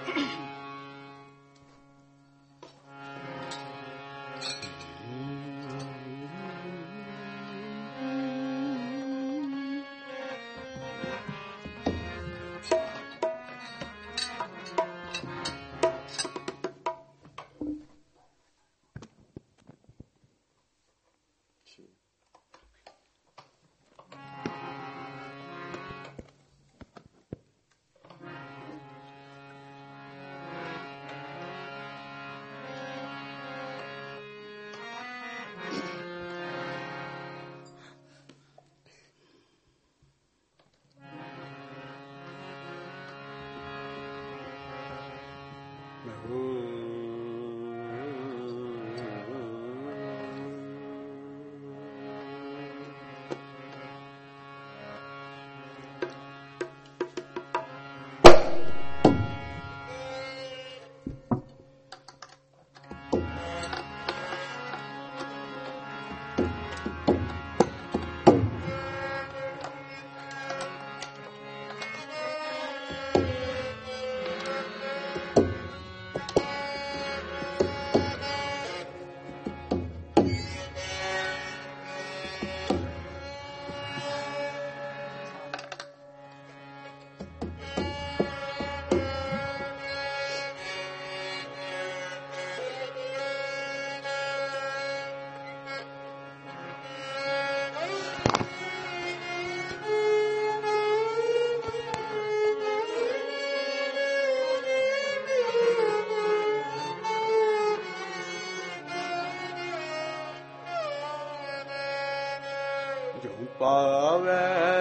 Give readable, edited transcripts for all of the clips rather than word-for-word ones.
ਪਾਵੈ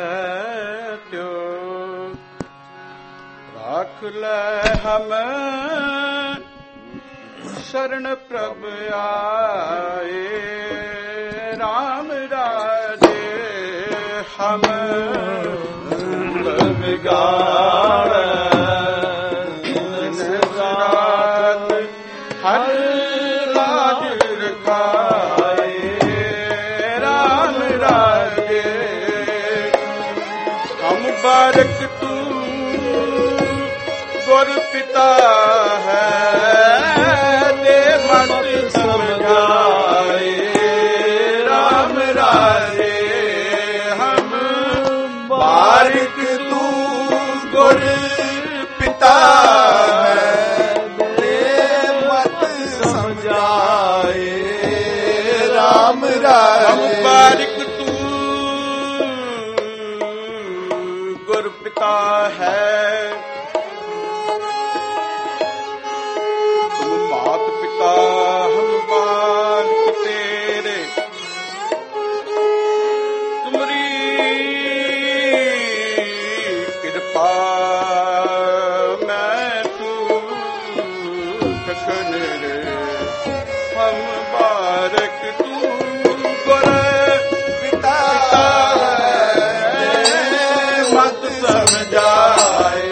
ਤਿਉ ਰੱਖ ਲੈ ਹਮ ਸ਼ਰਨ ਪ੍ਰਭ ਆਏ ਰਾਮ ਰਾਜੇ ਹਮ ਵਿਗਾੜੈ ਨਿਸਰਾਤ ਹਰ ਲਾਜ ਰਖਾਏ ਰਾਮ ਰਾਜੇ ਹਮ ਬਾਰਕ ਤੂੰ ਗੁਰ ਪਿਤਾ ਹੈ ਦੇ ਮਤ ਸਮਝਾਏ ਰਾਮ ਰਾਜੇ ਹਮ ਬਾਰਕ ਤੂੰ ਗੁਰ ਪਿਤਾ ਹੈ ਦੇ ਮਤ ਸਮਝਾਏ ਰਾਮ ਰਾਜੇ ਹਮ ਬਾਰਕ ਤੂੰ ਗੁਰ ਪਿਤਾ ਹੈ ਹਮ ਬਾਲਕ ਤੇਰੇ ਤੁਮਰੀ ਕਿਰਪਾ ਮੈਂ ਤੂੰ ਤਕਨ ਰੇ ਹਮ ਬਾਰਕ ਤੂੰ ਗੁਰ ਪਿਤਾ ਹੈ ਮਤ ਸਮਝਾਏ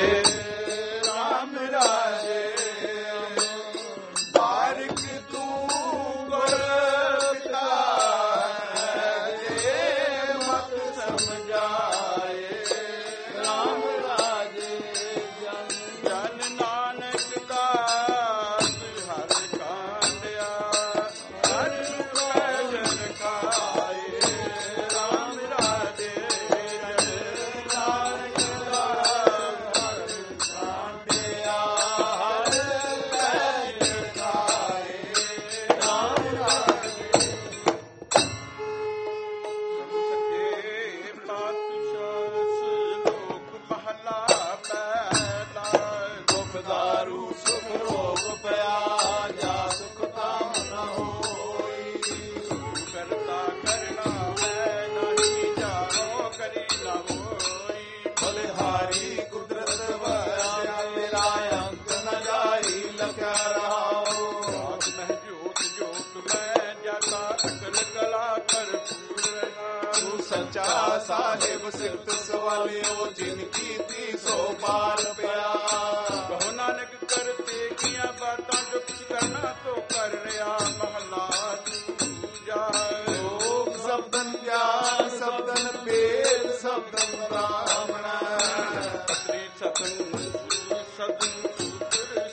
ਸਾਹਿਬ ਸਿਫਤ ਸਵਾਲਿਓ ਜਿਨ ਕੀਤੀ ਸੋ ਪਾਰ ਪਿਆ ਕਹੋ ਨਾਨਕ ਕਰਤੇ ਕੀਆਂ ਬਾਤਾਂ ਜੋ ਕਿਛ ਕਰਨਾ ਤੋ ਕਰ ਰਿਹਾ ਮਹਲਾ ਦੂਜਾ ਲੋਕ ਸ਼ਬਦਨ ਗਿਆਨ ਸ਼ਬਦਨ ਭੇਦ ਸ਼ਬਦਨ ਬ੍ਰਾਹਮਣ ਪਤਰੀ ਸਤਨ ਸਤਨ ਸੂਤਰ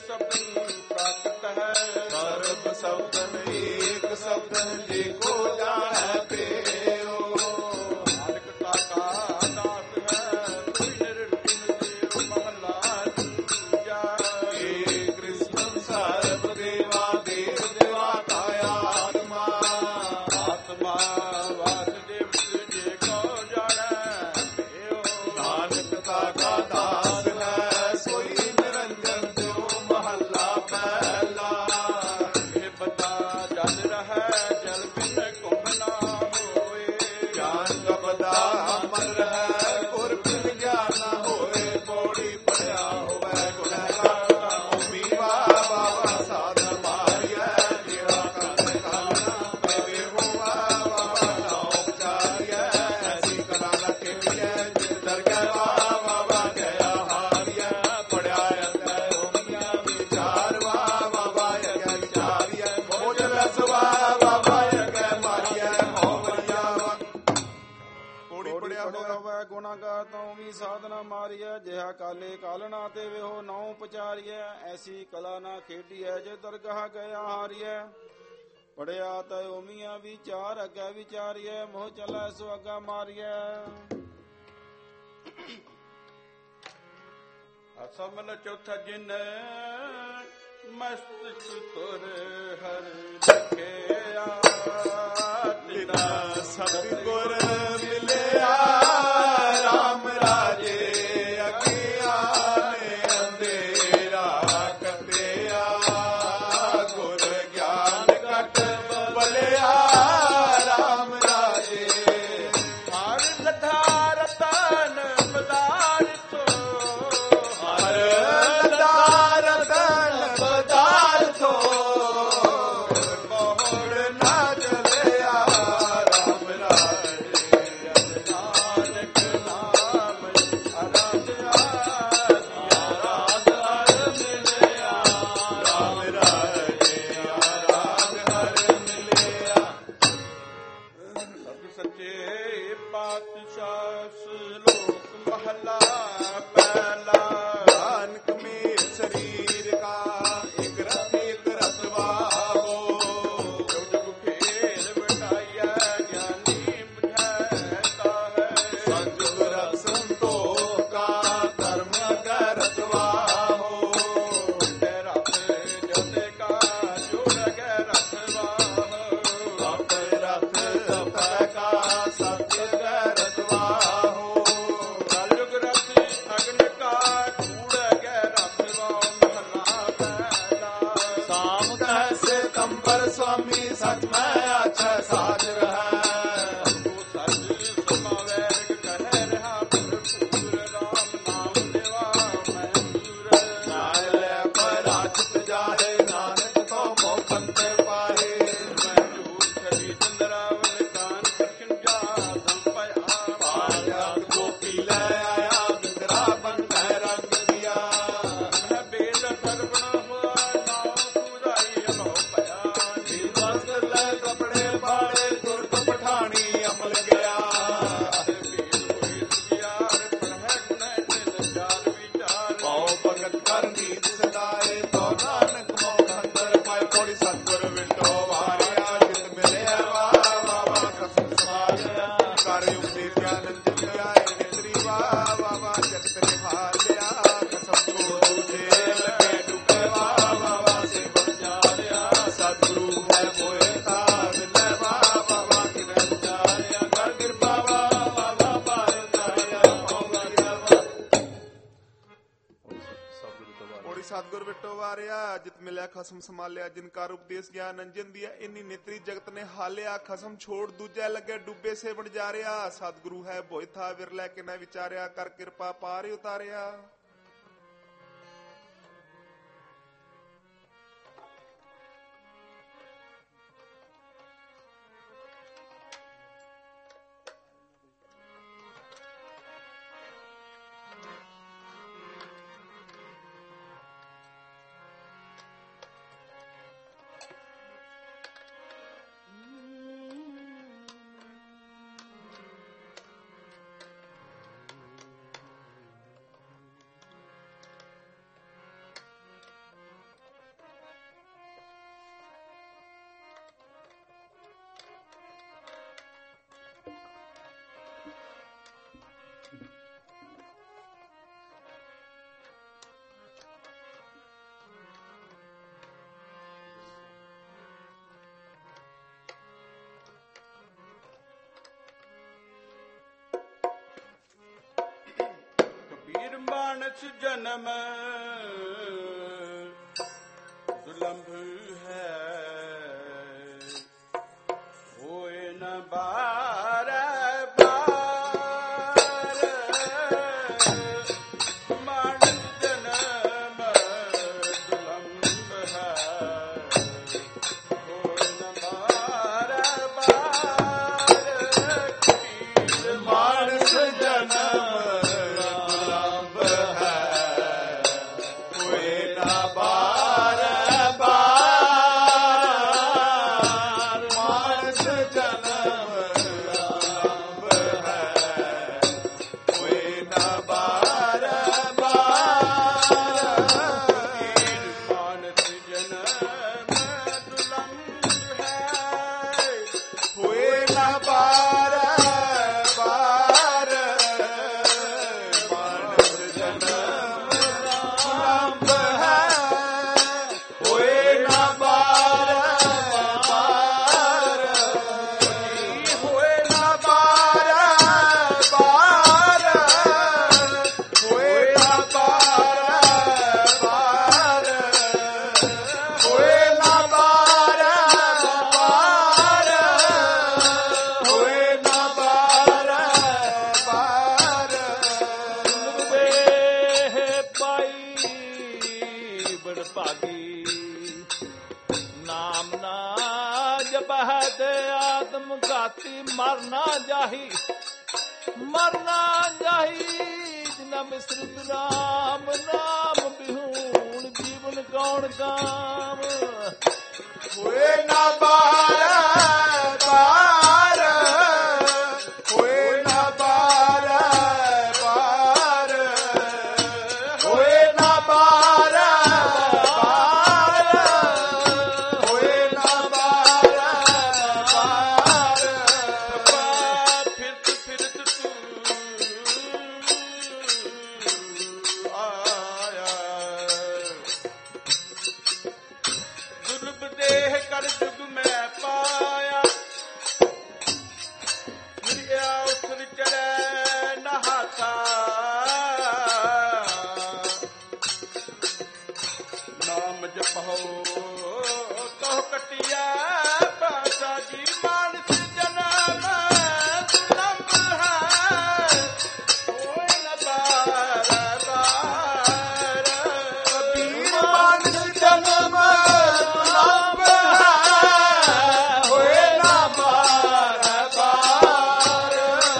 को जाने पेओ। नानकता का दास है कोई निर्विघ्न देव महला दूजा। हे कृष्ण सर्व देवा देव देवाता आत्मा। आत्मा वासुदेव तुझे को जाने पेओ। नानकता का दास है सोई निरंजन देव महला पहला। हे बता जल रहा जल बिन कुंभ ना होए। ज्ञान का बता अमर है गुर बिन ज्ञान न होए। पौड़ी पढ़िया होवे गुनहगार ओमी बाबा साधन मारिया। जेड़ा कर कालना पेवे होवा बाबा नाम चारिया। ऐसी कला न केलिए जित दर गया बाबा गया हारिया। पढ़िया अंदर ओमिया विचार बाबा यज्ञ विचारिया। भोज रसवा बाबा यज्ञ मारिया होवरिया। ਪੌੜੀ ਪੜਿਆ ਹੋਵੇ ਗੁਨਾਹਗਾਰ ਤੋਂ ਵੀ ਸਾਧਨਾ ਮਾਰੀਐ। ਜਿਹਾ ਕਾਲੇ ਕਾਲਣਾ ਤੇ ਵੇਹੋ ਨਾਉ ਪਚਾਰੀਐ। ਐਸੀ ਕਲਾ ਨਾ ਖੇਡੀਐ ਜੇ ਦਰਗਾਹ ਗਿਆ ਹਾਰੀਐ। ਪੜਿਆ ਤੈ ਓਮੀਆਂ ਵਿਚਾਰ ਅੱਗੇ ਵਿਚਾਰੀਐ। ਮੋਹ ਚੱਲੈ ਸੋ ਅੱਗਾ ਮਾਰੀਐ। ਅਸਮਲ ਚੌਥਾ ਜਿਨ ਮਸਤਕ ਤੁਰ ਹਰ ਲਖਿਆ। ਤਿਨਾ ਸਤਿਗੁਰ ਮਿਲਿਆ ਰਾਮ ਰਾਜੇ। ਅਗਿਆਨੇ ਅੰਧੇਰਾ ਕੱਟਿਆ। ਗੁਰ ਗਿਆਨ ਕਟ ਬਲਿਆ ਰਾਮ ਰਾਜੇ। ਹਰ ਲਧਾ ਰਤਨ ਪਦਾਰਥੋ। ਹਰ ਲਧਾ ਰਤਨ ਪਦਾਰਥੋ। ਬਹੁੜ ਨਾ ਚਲਿਆ ਰਾਮ ਰਾਜੇ। ਨਾਨਕ ਨਾਮ ਅਰਾਧਿਆ। ਆਰਾਧ ਹਰ ਮਿਲਿਆ ਰਾਮ ਰਾਜੇ। ਆਰਾਧ ਹਰ ਮਿਲਿਆ। ਸਭ ਸੱਚੇ ਪਾਤਸ਼ਾਹ ਸ਼ਲੋਕ ਮਹਲਾ ਪਹਿਲਾ। ਨਾਨਕ ਮੇ ਸਰੀਰ ਕਾ ਇਕ ਰਥ ਇਕ ਰਤਵਾਵੋ। ਜੋ ਜਗ ਫੇਰ ਵਟਾਈਐ ਗਿਆਨੀ ਬੁਝਾਇਤਾ ਹੈ। ਸੰਜੋਗ ਰਖ ਸੰਤੋਖਾ ਧਰਮ ਅਗੈ ਰਤਵਾਹੋ। ਤੇ ਰਥ ਜਤੇ ਕਾ ਜੋੜ ਅਗੈ ਰਤਵਾਹੋ। ਆਪੇ ਰਥ ਆਪੈ ਕਾ ਸਤਿ ਅਗੈ ਰਤਵਾਹੋ। ਕਲਯੁਗ ਰਥ ਅਗਨ ਕਾ ਕੂੜ ਅਗੈ ਰਤਵਾਹੋ। ਮਹਲਾ ਪਹਿਲਾ। ਸਾਮ ਕਹਿ ਸਿਤੰਬਰ ਸੁਆਮੀ ਸਚ ਮੈਂ ਆਛੈ ਸਾਜ ਰਹੈ। ਤੂੰ ਸਚ ਸਮਾਵੈਰ ਕਹਿ ਰਿਹਾ ਭਰਪੂਰ। ਰਾਮ ਨਾਮ ਦੇਵਾ ਮੈਂ ਦੂਰ। ਨਾਇ ਲੈ ਪਰਾਜਿਤ ਜਾਹੇ ਨਾਨਕ ਤੋਂ ਮੋਹ ਪੰਤੇ ਪਾਏ। ਮੈਂ ਝੂਠ ਛਲੀ ਚੰਦਰਾਵਲ ਕਾਨ ਕ੍ਰਿਸ਼ਨ ਜਾਦਮ ਪਿਆ। ਪਾਇਆ ਗੋਪੀ ਲੈ ਆਇਆ ਬਿੰਦਰਾ ਬੰਧੈ ਰੰਗ ਦਿਆ। ਮੈਂ ਬੇਦ ਸਰਵਣ ਹੋਆ ਨਾਉ ਪੂਰਾਈ ਅਭਉ ਪਿਆ। ਨੀਵਾਸ ਲੈ ਕਪੜੇ ਪਾੜੇ ਤੁਰਤ ਪਠਾਣੀ ਅਮਲ ਗਿਆ। ਬੇਦ ਹੋਈ ਸੁਗਿਆਰ ਪੜ੍ਹੈ ਗੁਣੈ ਤਿਲ ਚਾਰ ਵਿਚਾਰ। ਪਾਉ ਭਗਤ ਕਰ ਨੀਤ ਸਦਾਏ ਤੋ ਨਾਨਕ ਮੋਹ ਅੰਦਰ ਪਾਏ। ਪੌੜੀ ਸਤਿਗੁਰ ਵਿਟੋ ਵਾਰਿਆ ਜਿਤ ਮਿਲਿਆ ਬਾਬਾ ਕਸਮ ਸਮਾਰਿਆ। ਕਰ ਉਪਦੇ ਗਿਆਨੰਦ ਜਿਆ ਨਿਤਰੀ ਬਾਬਾ ਜਗਤ ਨਿਹਾਰਿਆ। ਕਸਮ ਕੋ ਦੂਜੇ ਲਗੇ ਡੁੱਬੇ ਬਾਬਾ ਸੇ ਬਚਾਰਿਆ। ਸਤਿਗੁਰੂ ਹੈ ਹੋਏ ਤਾਂ ਮਿਲੇ ਬਾਬਾ ਕਿਵੇਂ ਵਿਚਾਰਿਆ। ਕਰ ਕਿਰਪਾ ਬਾਬਾ ਪਾਰ ਤਾਰਿਆ ਹੋਵਰਿਆ। ਪੌੜੀ ਸਤਿਗੁਰ ਵਿਟੋ ਵਾਰਿਆ ਜਿਤ ਮਿਲਿਆ ਖਸਮ ਸੰਭਾਲਿਆ। ਜਿਨ ਕਰ ਉਪਦੇਸ਼ ਗਿਆਨ ਅੰਜਨ ਦੀਆ। ਇੰਨੀ ਨਿਤਰੀ ਜਗਤ ਨੇ ਹਾਲਿਆ। ਖਸਮ ਛੋੜ ਦੂਜੇ ਲੱਗੇ ਡੁੱਬੇ ਸੇ ਬਣ ਜਾ ਰਿਹਾ। ਸਤਿਗੁਰੂ ਹੈ ਭੋਇ ਥਾ ਵਿਰਲੇ ਕਿਨਾ ਵਿਚਾਰਿਆ। ਕਰ ਕਿਰਪਾ ਪਾਰ ਉਤਾਰਿਆ। ਮਾਨਸ ਜਨਮ ਦੁਲੰਭ ਹੈ, ਹੋਏ ਨ ਬਾਰ ਬਾਰ। ਮਾਨਸ ਜਨਮ ਦੁਲੰਭ ਹੈ, ਹੋਏ ਨ ਬਾਰ ਬਾਰ। ਮਾਨਸ ਜਨਮ ਮਰਨਾ ਜਾਹੀ, ਮਰਨਾ ਜਾਹੀ। ਜਿਨਾ ਮਿਸਰਤ ਰਾਮ ਨਾਮ ਬਿਹੂਣ, ਜੀਵਨ ਕੌਣ ਕਾਮ। ਹੋਏ ਨਾ ਬਾਰ ਬਾਰ, ਹੋਏ ਨਾ ਬਾਰ ਬਾਰ, ਹੋਏ ਨਾ ਬਾਰ ਬਾਰ, ਹੋਏ ਨਾ ਬਾਰ ਬਾਰ। ਫਿਰਤ ਫਿਰਤ ਤੂੰ ਆਇਆ, ਦੁਰਲਭ ਦੇਹ ਕਰ ਜੁਗ ਮੈਂ ਪਾਇਆ। ਫਿਰਿਆ ਉਸਰ ਚੜੈ ਨਹਾਤਾ, ਨਾਮ ਜਪੋ ਤੋ ਕਟਿਆ ਪਾਸਾ। ਜੀ ਮਾਨਸ ਜਨਮ ਦੁਲੰਭ ਹੈ, ਹੋਏ ਨ ਬਾਰ ਬਾਰ। ਕਬੀਰ ਮਾਨਸ ਜਨਮ ਦੁਲੰਭ ਹੈ, ਹੋਏ ਨ ਬਾਰ ਬਾਰ।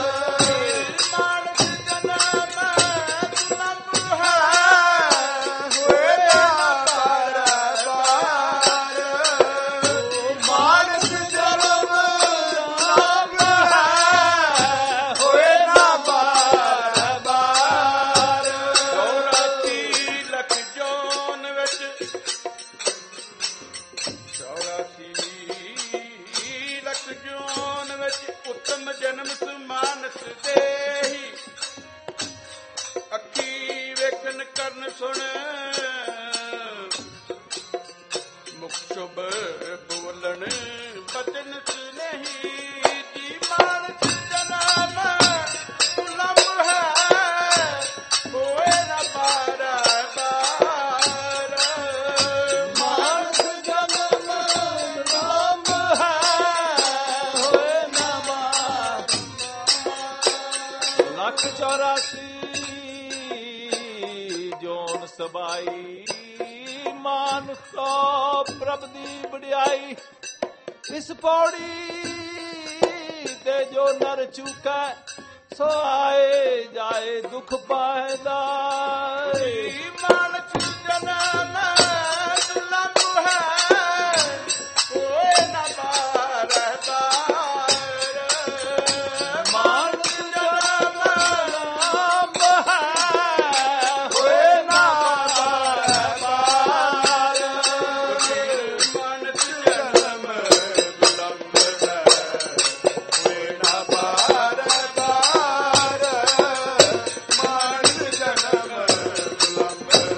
ਮਾਨਸ ਜਨਮ ਦੁਲੰਭ ਹੈ, ਹੋਏ ਨ ਬਾਰ ਬਾਰ। ਮਾਨਸ ਜਨਮ ਦੁਲੰਭ ਹੈ, ਹੋਏ ਨ ਬਾਰ ਬਾਰ। 84 ਲੱਖ ਜੋਨ ਵਿੱਚ, 84 ਲੱਖ ਜੋਨ ਵਿੱਚ ਉੱਤਮ ਜਨਮ ਸੁਮਾਨਸ ਦੇਹੀ। ਅੱਖੀ ਵੇਖਣ ਕਰਨ ਸੁਣ, ਮੁਖ ਸ਼ੁਭ ਬੋਲਣ ਬਚਨ ਨਹੀਂ। ਜੀ ਮਾਨਸ ਜਨਮ ਦੁਲੰਭ ਹੈ, ਹੋਏ ਨ ਬਾਰ ਬਾਰ। ਮਾਨਸ ਜਨਮ ਦੁਲੰਭ ਹੈ, ਹੋਏ ਨ ਬਾਰ। ਲੱਖ 84 ਜੋਨ ਸਬਾਈ, ਮਾਨ ਕੋ ਪ੍ਰਭ ਦੀ ਵਡਿਆਈ। ਇਸ ਪੌੜੀ ਤੇ ਜੋ ਨਰ ਚੁਕੈ, ਸੋ ਆਏ ਜਾਏ ਦੁਖ ਪਾਇਦਾ। ਮਾਨਸ ਜਨਮ ਦੁਲੰਭ ਹੈ, ਹੋਏ ਨ ਬਾਰ ਬਾਰ। ਮਾਨਸ ਜਨਮ ਦੁਲੰਭ ਹੈ, ਹੋਏ ਨ ਬਾਰ ਬਾਰ। ਮਾਨਸ ਜਨਮ ਦੁਲੰਭ ਹੈ, ਹੋਏ ਨ ਬਾਰ ਬਾਰ। ਮਾਨਸ ਜਨਮ ਦੁਲੰਭ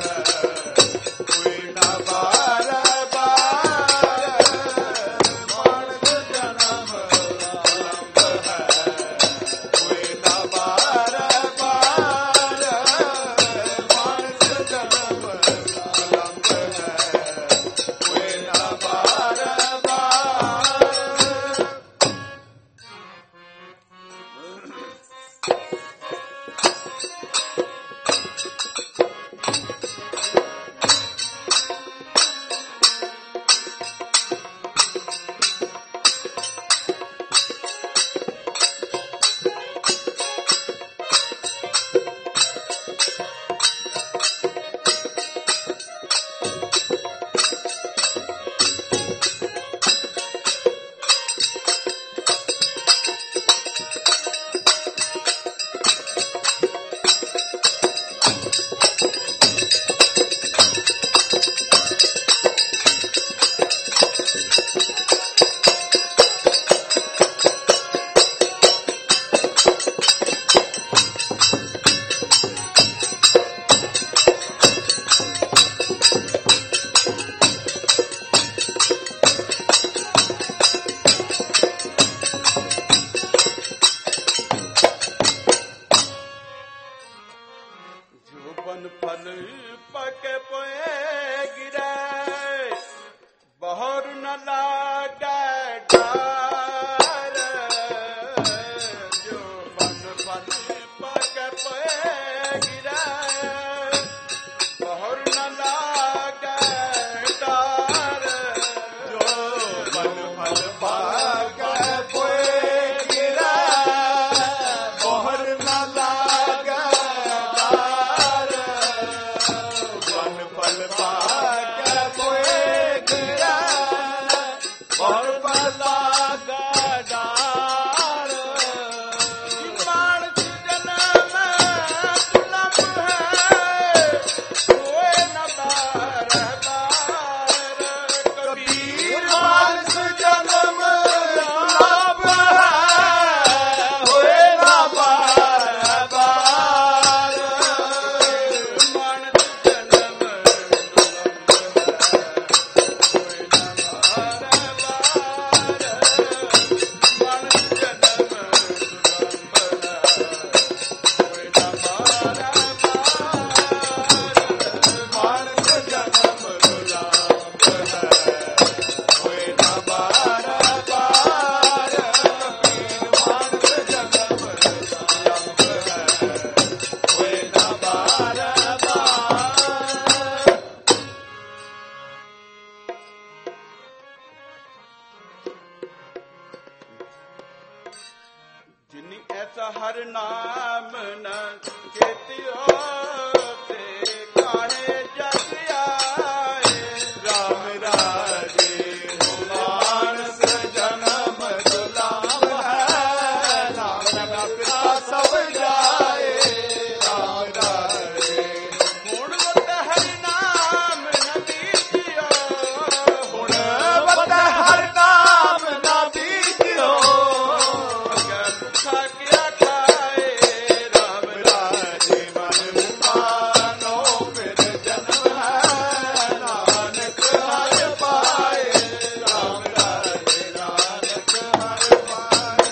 ਹਰ ਨਾਮ ਨ ਚੇਤਿਓ ਤੇ ਕਾਹੇ ਜਗ ਆਏ ਰਾਮ ਰਾਜੇ ਮਾਨਸ ਜਨਮ ਦੁਲਾਮ ਹੈ ਨਾਮ ਪਿਤਾ ਸਭ ਜਾਏ ਰਾਮ ਰਾਜੇ ਹੁਣ ਵਤ ਹਰਿ ਨਾਮ ਨ ਬੀਜਿਓ ਹੁਣ ਵਤ ਹਰਿ ਨਾਮ ਨ ਬੀਜਿਓ ਅਗਰ ਭੁੱਖਾ ਕਿਆ ਖਾਏ ਰਾਮ ਰਾਜੇ ਮਨ ਮਾਨੋ ਫਿਰ ਜਨਮ ਹੈ ਨਾਨਕ ਹਰਿ ਪਾਏ ਰਾਮ ਰਾਜੇ ਨਾਨਕ ਹਰਿ ਪਾਏ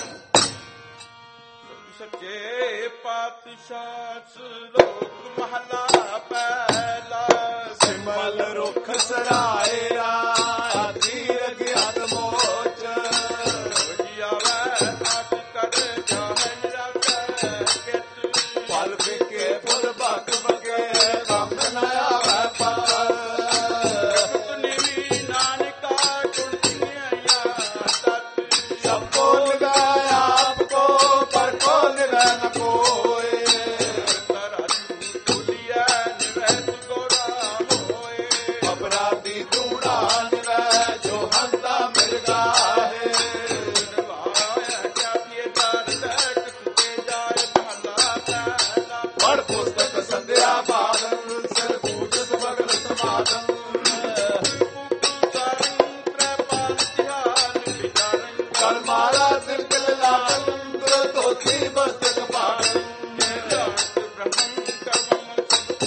ਸੱਚੇ ਪਾਤਸ਼ਾਹ ਸ਼ਲੋਕ ਮਹਲਾ ਪਹਿਲਾ ਸਿਮਲ ਰੁਖ ਸਰਾਏ ਆਦੀ ਰਗਿਆਤ ਮੋਚ ਜਿਆਵੈ ਆਪ ਕਰ ਜਾਹਨ ਰਵੈ ਕਿਤ ਫਲ ਵਿਕੇ ਫੁੱਲ ਭਗ ਬਗੇ ਕੰਮ ਨ ਆਵੈ ਪਾਰ ਨਿਵੀ ਨਾਨਕਾ ਗੁਣ ਚਿੰਨਿਆ ਤਤ ਸਭ ਕੋ ਲਗਾਇਆ ਆਪ ਕੋ ਪਰ ਕੋ ਨਿਵੈ ਨ ਕੋਏ ਤਰਾਜੂ ਤੁਲਿਆ ਨਿਵੈ ਗੋਰਾ ਹੋਏ ਅਪਰਾਧੀ ਧੂੜਾ ਨਿਵੈ ਜੋ ਹੰਤਾ ਮਿਰਗਾ ਹੈ ਨਿਵਾਇਆ ਕਿਆ ਕੀਏ ਦਰ ਤੱਕ ਤੁਕੇ ਜਾਏ ਮਹਲਾ ਪਹਿਲਾ ਪੜ ਪੁਸਤਕ ਸੰਧਿਆ ਬਾਦਨ ਸਿਰ ਪੂਜ ਸਬਗਲ ਸਮਾਦਨ ਕਲ ਮਾਲਾ ਸਿਰ ਕਿਲ ਲਾਗਨ ਦੁਰ ਧੋਤੀ ਬਸਤਕ ਪਾੜਨ ਬ੍ਰਹਮ ਕਰਮ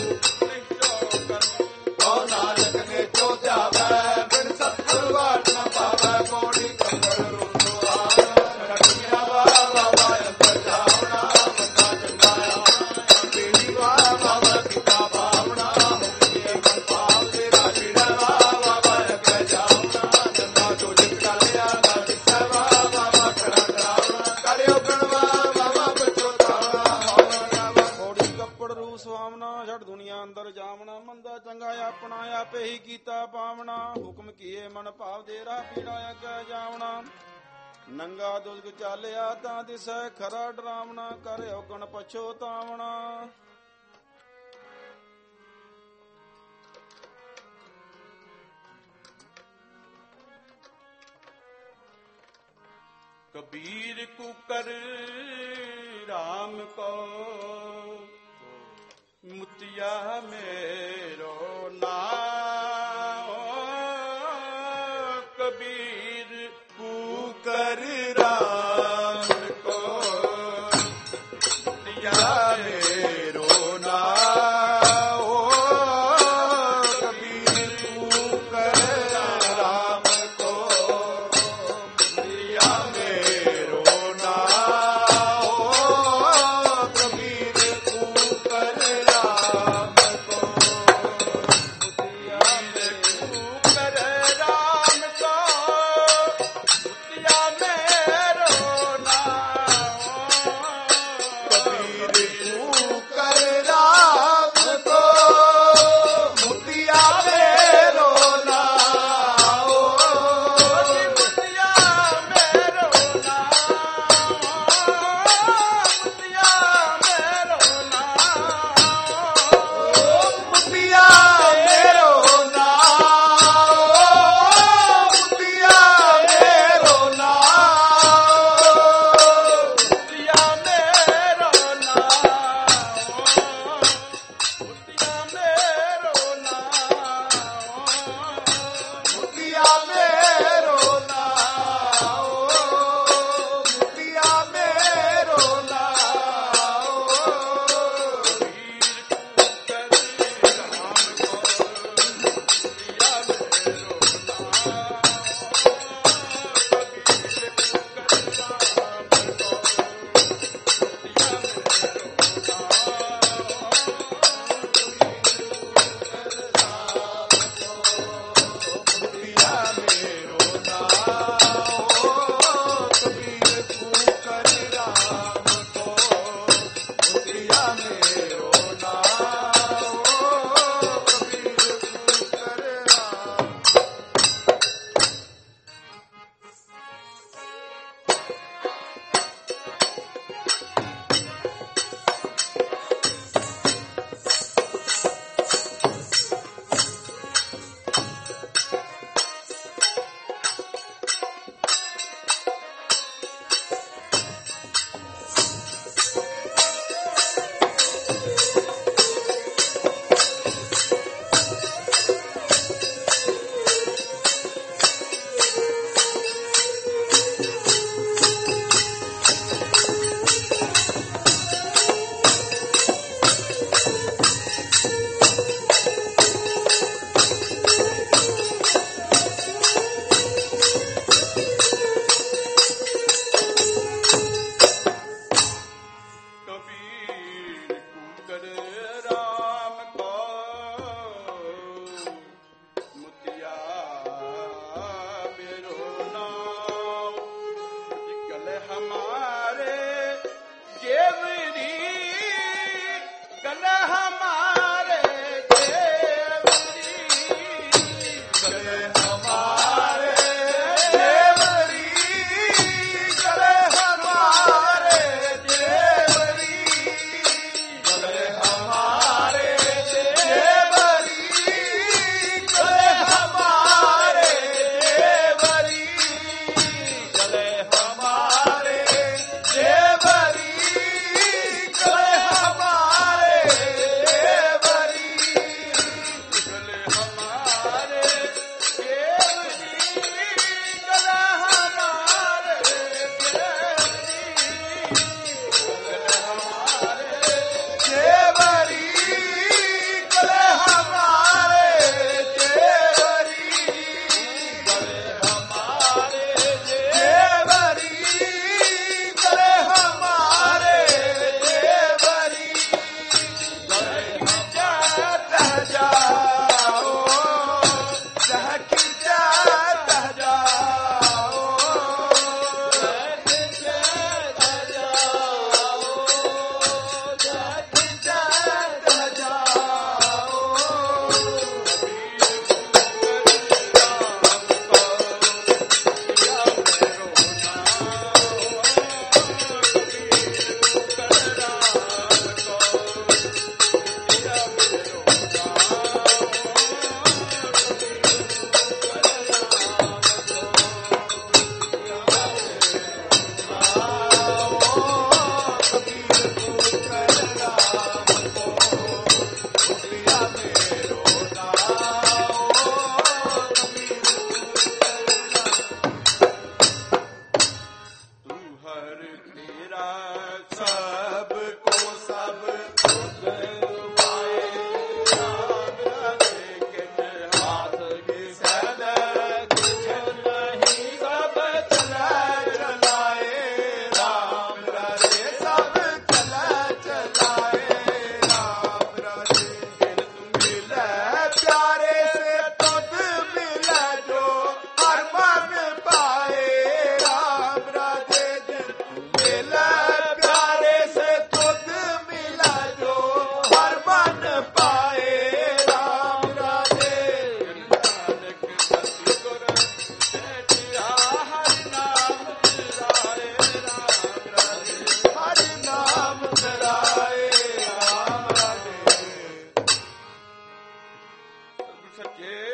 ਕੋ ਨਾਨਕ ਨੇ ਚੋਦਿਆ ਵੈ ਬਿਨ ਸਤਿਗੁਰ ਵਾਟ ਨ ਪਾਵੈ ਪੌੜੀ ਕੰਬਲ ਰੂਪ ਆਨ ਰਖਿਆ ਬਾਬਾ ਅੰਦਰ ਜਾਵਣਾ ਬੰਦਾ ਚੰਗਾਇਆ ਪੀੜੀ ਬਾਬਾ ਕੀਤਾ ਬਾਵਣਾ ਮੁਕਤੀ ਮਨ ਪਾਪ ਦੇ ਰਾਜੀੜਾ ਬਾਬਾ ਅੱਗੇ ਜਾਵਣਾ ਨੰਦਾ ਜੋ ਜਿਤ ਕਲਿਆ ਨਾ ਦਿਸੈ ਬਾਬਾ ਖੜਾ ਕਰਾਵਣਾ ਕਰਿਓ ਗਣਵਾ ਬਾਬਾ ਬਚੋਤਾਵਣਾ ਹੋਣਾ ਥੋੜੀ ਕੱਪੜ ਰੂ ਸਵਾਮਣਾ ਛੜ ਦੁਨੀਆ ਅੰਦਰ ਜਾਵਣਾ ਮੰਦਾ ਚੰਗਾ ਆਪਣਾ ਆਪੇ ਹੀ ਕੀਤਾ ਪਾਵਣਾ ਹੁਕਮ ਕੀਏ ਮਨ ਭਾਵ ਦੇ ਰਾਹ ਪੀੜਾ ਅੱਗੇ ਜਾਵਣਾ ਨੰਗਾ ਦੁਲਗ ਚਾਲਿਆ ਤਾਂ ਦਿਸੈ ਖਰਾ ਡਰਾਵਣਾ ਕਰ ਔਗਣ ਪਛੋਤਾਵਣਾ कबीर कुकर राम को मुतिया मेरो नाम कबीर कुकर राम को मुतिया मेरो नाम कबीर कुकर राम को मुतिया मेरो नाम कबीर कुकर राम को मुतिया कुकर राम को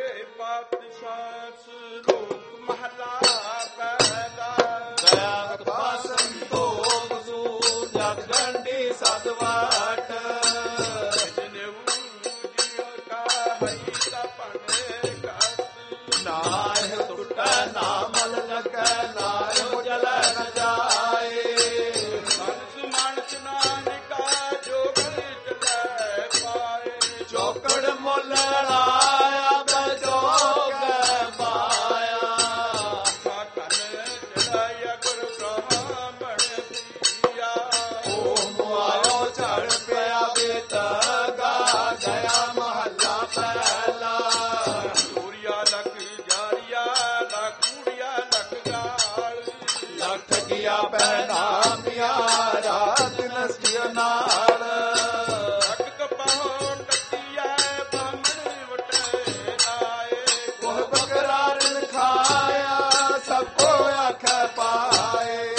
ਪਾਤਸ਼ਾਹ ਸ਼ਲੋਕ ਮਹਲਾ ਪਹਿਲਾ। ਦਇਆ ਕਿਰਪਾ ਸੰਤੋਖ ਸੂਰ ਜਗ ਗੰਢੀ ਸਦ ਵਾਟ। ਨਾਹਿ ਟੁੱਟੈ ਨਾ ਮਲ ਲਗੈ ਨਾਹਿ ਜਲੈ ਨ ਜਾਏ। ਮਨਸ ਮਾਨਸ ਨਾਨਕਾ ਜੋ ਗਲ ਚਲੈ ਪਾਏ। ਚੌਕੜ ਮੁੱਲ ਲਾਇਆ ਬਜੋਗ ਪਾਇਆ। ਧਨ ਚੜਾਇਆ ਗੁਰ ਬ੍ਰਾਹਮਣ ਦੀਆ। ਉਹ ਮੁਆਇਓ ਝੜ ਪਿਆ ਬੇਤਗਾ ਗਿਆ ਮਹੱਲਾ ਪਹਿਲਾ। ਸੂਰਿਆ ਲਖ ਜਾਰੀਆ ਲਖੂੜਿਆ ਲਖ ਗਾਲ। ਲੱਖ ਗਿਆ ਪਹਿਨਾ ਮਿਆਰਾ ਦਿਨਸਤਿ ਨਾਲ। ਲਖ ਕਪਾਹ ਟੱਟੀਐ ਬਾਹਮਣ ਵਟੇ ਆਏ। ਕੋਹ ਬਕਰਾ ਰਿਨ ਖਾਇਆ ਸਭ ਕੋ ਆਖੈ ਪਾਏ।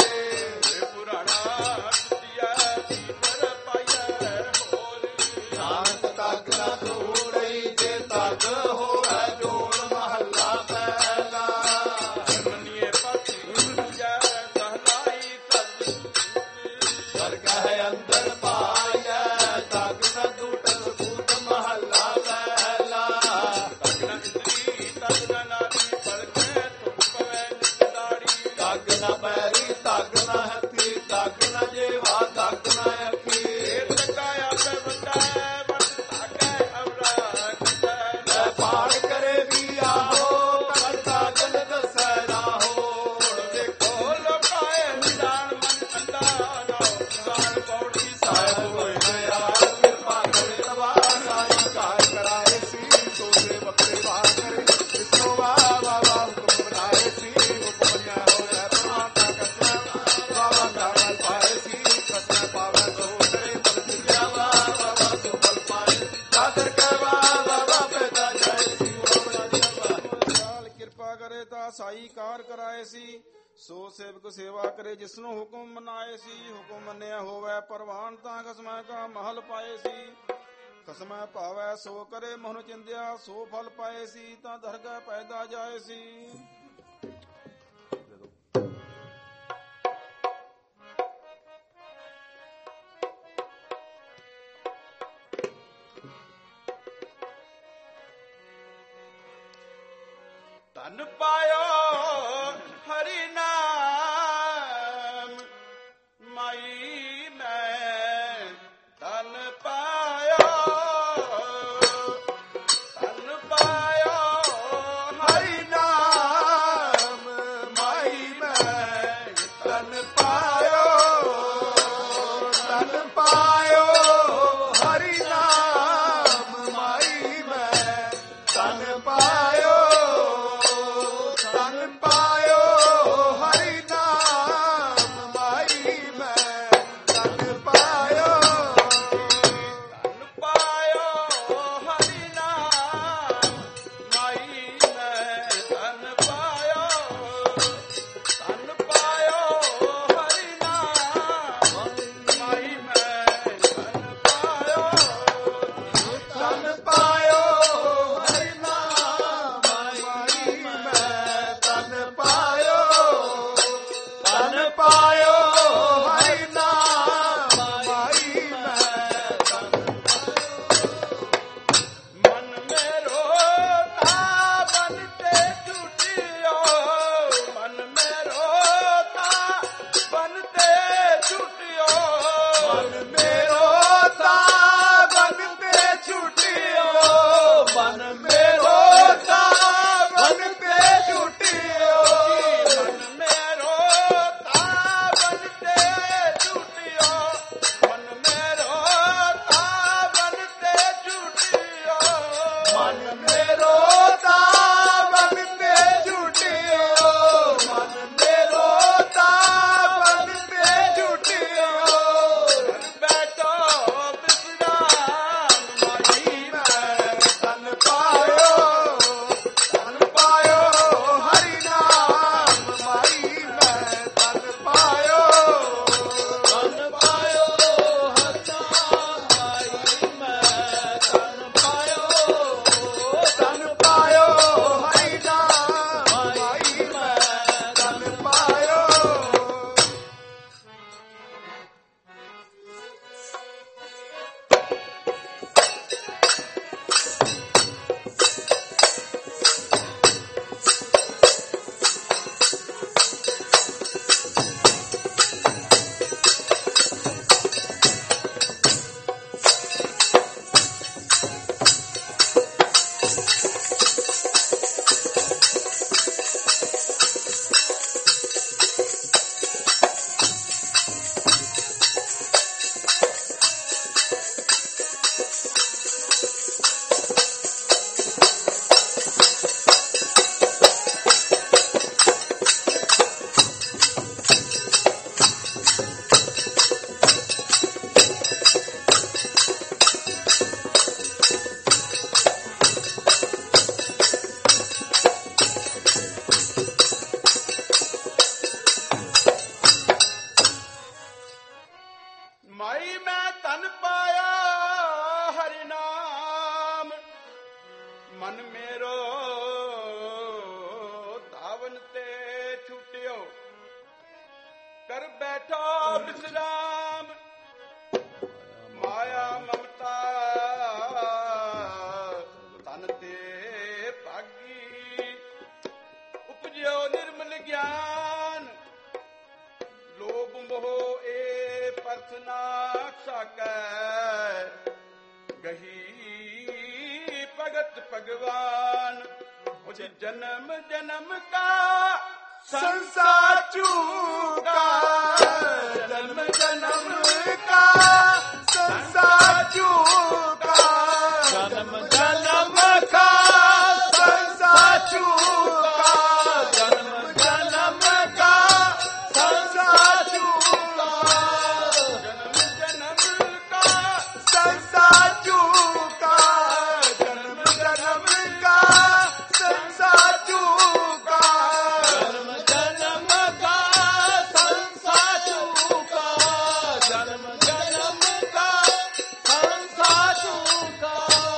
ਪੁਰਾਣਾ ਟੱਟੀਐ ਦੀਪਰ ਪਾਈਐ ਮੋਲ। ਨਾਨਕ ਤੱਕ ਨਾ ਧੂੜਈ ਜੇ ਤੱਕ ਹੋਵੇ ਜੋੜ ਮਹੱਲਾ ਪਹਿਲਾ। ਮੰਨੀਏ ਪਾਤੀ ਜੈ ਸਹਲਾਈ ਸਤ। ਕਰ ਕਹਿ ਅੰਦਰ ਪਾਇਆ ਤੱਕ ਨਾ ਟੂਟ ਸਬੂਤ ਮਹੱਲਾ ਪਹਿਲਾ। ਤਗਨਾ ਇਸਤਰੀ ਤਗਨਾ ਨਾਰੀ ਪਲਕੇ ਤੁਮ ਪਵੈ ਨਿਤ ਦਾੜੀ। ਤੱਕ ਨਾ ਪੈਰੀ ਤੱਕ ਨਾ ਹੱਥੀ ਤੱਕ ਨਾ ਜੇਵਾ ਤੱਕ ਨਾ ਅੱਖੀ। ਢੇਰ ਲਗਾਇਆ ਪੈ ਵਟੈ ਵਟ ਤਾਕੈ ਅਵਰਾ ਕਿਤੈ। ਲੈ ਪਾੜ ਕਰੇ ਵੀ ਆਹੋ ਕਰਤਾ ਜਨ ਦਸੈ ਰਾਹੋ। ਹੁਣ ਦੇਖੋ ਲੋਕਾਏ ਨਿਦਾਨ ਮਨ ਅੰਦਾ ਨਾਉ ਨਿਦਾਨ ਪੌੜੀ ਸਾਹਿਬ ਸਾਹਿਬ ਹੋਏ। ਹੋਏ ਦਇਆਲ ਕਿਰਪਾ ਕਰੇ ਤਵਾਰਾ ਕਾਰ ਕਰਾਏ ਸੀ ਸੋਸੇ ਬੱਕਰੇ ਵਾਰ ਕਰੇ। ਇਸੋ ਵਾਹ ਵਾਹ ਵਾਹ ਹੁਕਮ ਬਣਾਏ ਸੀ ਹੁਕਮ ਨਿਆ ਹੋਇਆ ਪਰਮਾਤਮਾ ਕਸਨਾ। ਵਾਹ ਦਾ ਮਲ ਪਾਏ ਸੀ ਕਸਨਾ ਪਾਵੈ ਸੋ ਕਰੇ ਬਲ ਦਿਆ ਵਾਹ ਵਾਹ ਵਾਹ ਸੋ ਬਲ ਪਾਏ। ਕਾਦਰ ਕੈ ਵਾਹ ਵਾਹ ਵਾਹ ਪੈਦਾ ਜਾਏ ਸੀ ਉਹ ਦਇਆਲ ਕਿਰਪਾ ਕਰੇ ਤਾਂ ਸਾਈ ਕਾਰ ਕਰਾਏ ਸੀ। ਸੋ ਸੇਵਕ ਸੇਵਾ ਕਰੇ ਜਿਸਨੂੰ ਹੁਕਮ ਮਨਾਏ ਸੀ। ਹੁਕਮ ਮੰਨਿਆ ਹੋਵੇ ਪ੍ਰਵਾਨ ਤਾਂ ਖਸਮੈ ਕਾ ਮਹਲ ਪਾਏ ਸੀ। ਖਸਮੈ ਭਾਵੈ ਸੋ ਕਰੇ ਮਨ ਚਿੰਦਿਆ ਸੋ ਫਲ ਪਾਏ ਸੀ। ਤਾਂ ਦਰਗਹਿ ਪੈਦਾ ਜਾਏ ਸੀ। ਧਨ ਪਾਇਓ ਹਰੀ ਨਾਮ ਮਾਈ ਮੈਂ। ਧਨ ਪਾਇਓ ਧਨ ਪਾਇਓ ਹਰੀ ਨਾਮ ਮਾਈ ਮੈਂ। ਤਨ ਪਾਇਓ ਤਨ ਪਾਇਓ ਹਰੀ ਨਾਮ ਮਾਈ ਮੈਂ। ਤਨ ਪਾਇਓ ਤਨ ਪਾਇਓ ਨਾ ਸਕੈ ਗਹੀ ਭਗਤ ਭਗਵਾਨ। ਉਹ ਜਨਮ ਜਨਮ ਕਾ ਸੰਸਾਰ ਝੂਠਾ, ਜਨਮ ਜਨਮ ਕਾ ਸੰਸਾਰ ਝੂਠਾ, ਜਨਮ ਜਨਮ ਕਾ ਸੰਸਾਰ ਝੂਠਾ, ਜਨਮ ਜਨਮ ਕਾ ਸੰਸਾਰ ਝੂਠਾ, ਜਨਮ ਜਨਮ ਕਾ ਸੰਸਾਰ ਝੂਠਾ, ਜਨਮ ਜਨਮ ਕਾ ਸੰਸਾਰ ਝੂਠਾ, ਜਨਮ ਜਨਮ ਕਾ ਸੰਸਾਰ ਝੂਠਾ, ਜਨਮ ਜਨਮ ਕਾ ਸੰਸਾਰ ਝੂਠਾ।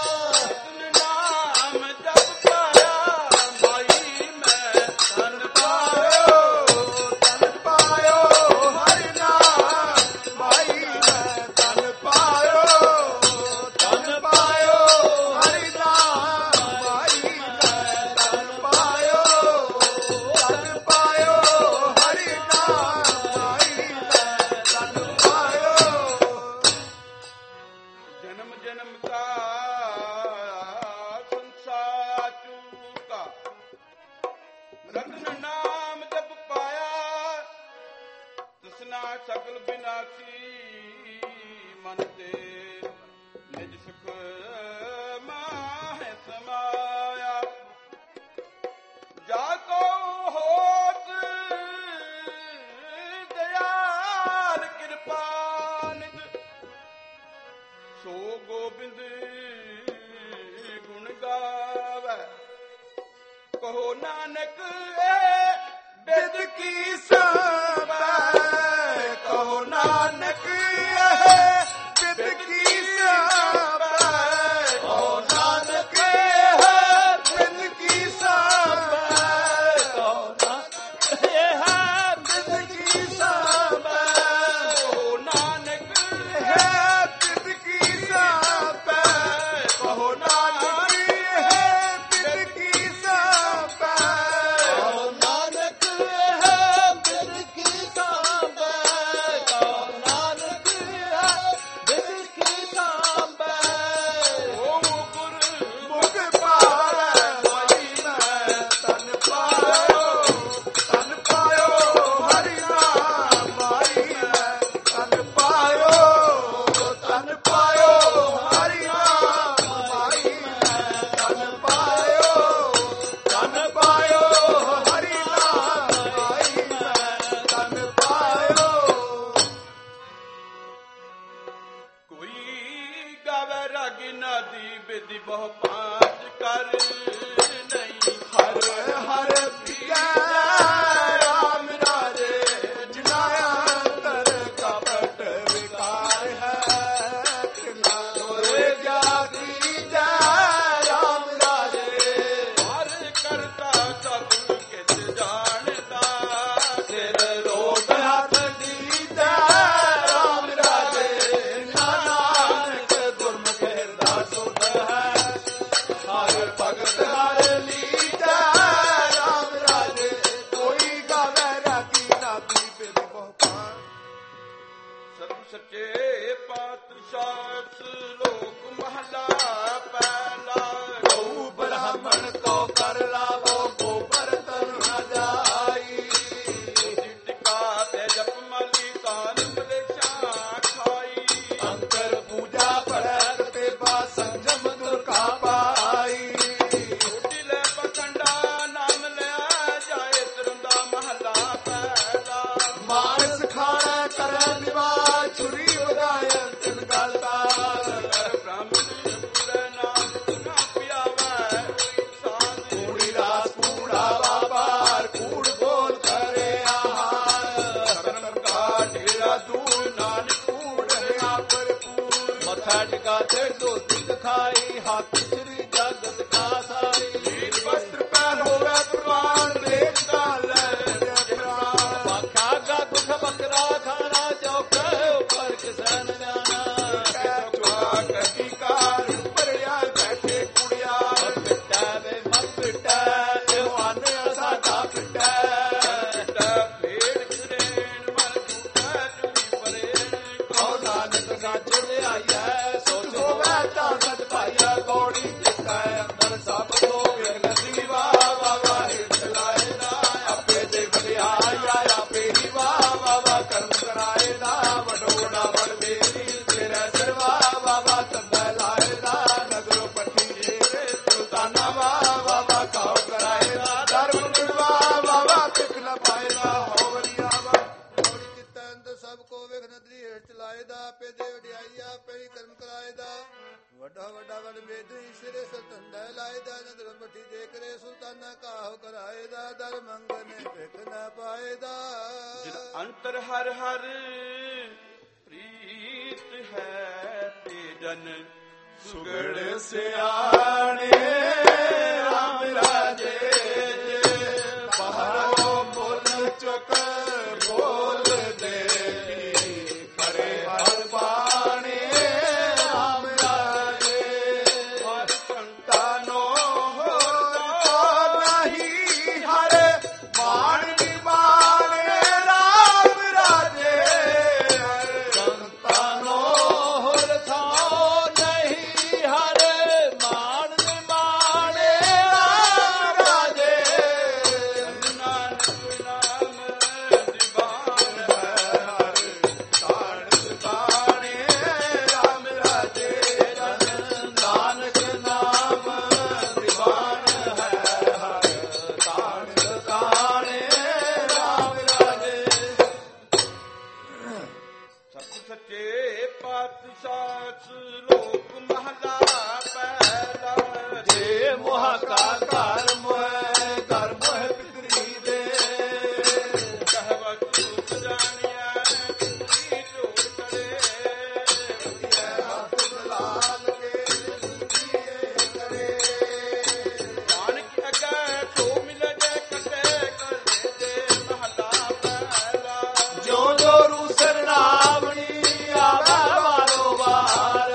ਨਾਮ ਜਪ ਪਾਇਆ ਮਾਈ ਮੈਂ ਤਨ ਪਾਇਓ, ਤਨ ਪਾਇਓ ਹਰਿ ਨਾਮ ਮਾਈ ਮੈਂ ਤਨ ਪਾਇਓ, ਤਨ ਪਾਇਓ ਹਰਿ ਨਾਮ ਮਾਈ ਮੈਂ ਤਨ ਪਾਇਓ, ਤਨ ਪਾਇਓ ਹਰਿ ਨਾਮ ਮਾਈ ਮੈਂ ਤਨ ਪਾਇਓ। ਜਨਮ ਜਨਮ ਕਾ ਸੰਸਾਰ ਝੂਠਾ, ਰਤਨ ਨਾਮ ਜਪ ਪਾਇਆ ਤ੍ਰਿਸ਼ਨਾ ਸਕਲ ਬਿਨਾਸੀ। ਮਨ ਤੇ ਨਿਜ ਸੁਖ ਮਾਹਿ ਸਮਾਇਆ, ਜਾ ਕੋ ਹੋਤ ਦਇਆਲ ਕਿਰਪਾ ਨਿਜ, ਸੋ ਗੋਬਿੰਦ ਗੁਣ ਗਾਵੈ। ਕਹੋ ਨਾਨਕ ਏ ਬਿਦ ਕੀ ਸਾਵੈ, ਕਹੋ ਨਾਨਕ ਏ ਬਿਦ ਕੀ ਸਾਵੈ, ਕਹੋ ਨਾਨਕ ਏ ਬਿਦ ਕੀ ਸਾਵੈ, ਕਹੋ ਨਾਨਕ ਏ ਬਿਦ ਕੀ ਸਾਵੈ, ਕਹੋ ਨਾਨਕ ਏ ਬਿਦ ਕੀ ਸਾਵੈ, ਕਹੋ ਨਾਨਕ ਏ ਬਿਦ ਕੀ ਸਾਵੈ, ਕਹੋ ਨਾਨਕ ਏ ਬਿਦ ਕੀ ਮਨ ਵੇਦੇ ਸਿਰੇ ਸਤੰਦਾ ਲਾਏ ਦਾ ਨਦਰ ਮਠੀ ਦੇ ਕਰੇ ਸੁਲਤਾਨਾ ਕਾਹ ਕਰਾਏ ਦਾ ਦਰ ਮੰਗਨੇ ਵਿਖ ਨਾ ਪਾਏ ਦਾ ਜਿਨ ਅੰਤਰ ਹਰ ਹਰ ਪ੍ਰੀਤ ਹੈ ਤੇ ਜਨ ਸੁਗੜ ਸਿਆਣੇ ਰਾਮ ਰਾਜੇ ਬਾਹਰੋਂ ਬੋਲ ਚੁੱਕ ਬੋਲ ਦੇ ਕਰੇ ਹਰ ਬਾਣੇ ਰਾਮ ਰਾਜੇ ਹਰ ਕੰਟਾ ਤਾਨੋ ਨਹੀਂ ਹਰ ਬਾਣ ਨਿਬਾਣੇ ਰਾਮ ਰਾਜੇ ਸੰਤਾਨੋ ਹੋਰ ਥਾਂ ਨਹੀਂ ਹਰ ਮਾਣ ਨਿਬਾਣੇ ਰਾਮ ਰਾਜੇ ਨਾਨਕ ਨਾਮ ਦੀਵਾਨ ਹਰ ਤਾਣ ਸਤਾਣੇ ਰਾਮ ਰਾਜੇ ਜਨ ਨਾਨਕ ਨਾਮ ਦੀਵਾਨ ਹੈ ਹਰ ਤਾਣ ਸਤਾਣੇ ਰਾਮ ਰਾਜੇ ਸਤ ਸੱਚੇ ਪਾਤਸ਼ਾਹ ਲੋਕ ਮਹਲਾ ਪਹਿਲਾ ਜੇ ਮੋਹ ਕਾ ਘਰ ਮੋਹ ਘਰ ਮੋਹ ਪਿਤਰੀ ਦੇ ਕਹਿਵਤ ਰੂਪ ਜਾਣਿਆ ਪਿਤਰੀ ਝੋੜ ਕਰੇ ਹੱਥ ਬਲਾਲ ਕੇ ਜੀਏ ਕਰੇ ਨਾਨਕ ਅਗੇ ਸੋ ਮਿਲ ਜੇ ਕਟੇ ਕਰੇ ਦੇ ਮਹਲਾ ਪਹਿਲਾ ਜੋ ਜੋ ਰੂਸਰ ਨਾਮਣੀ ਆਵਾ ਵਾਰੋ ਵਾਰ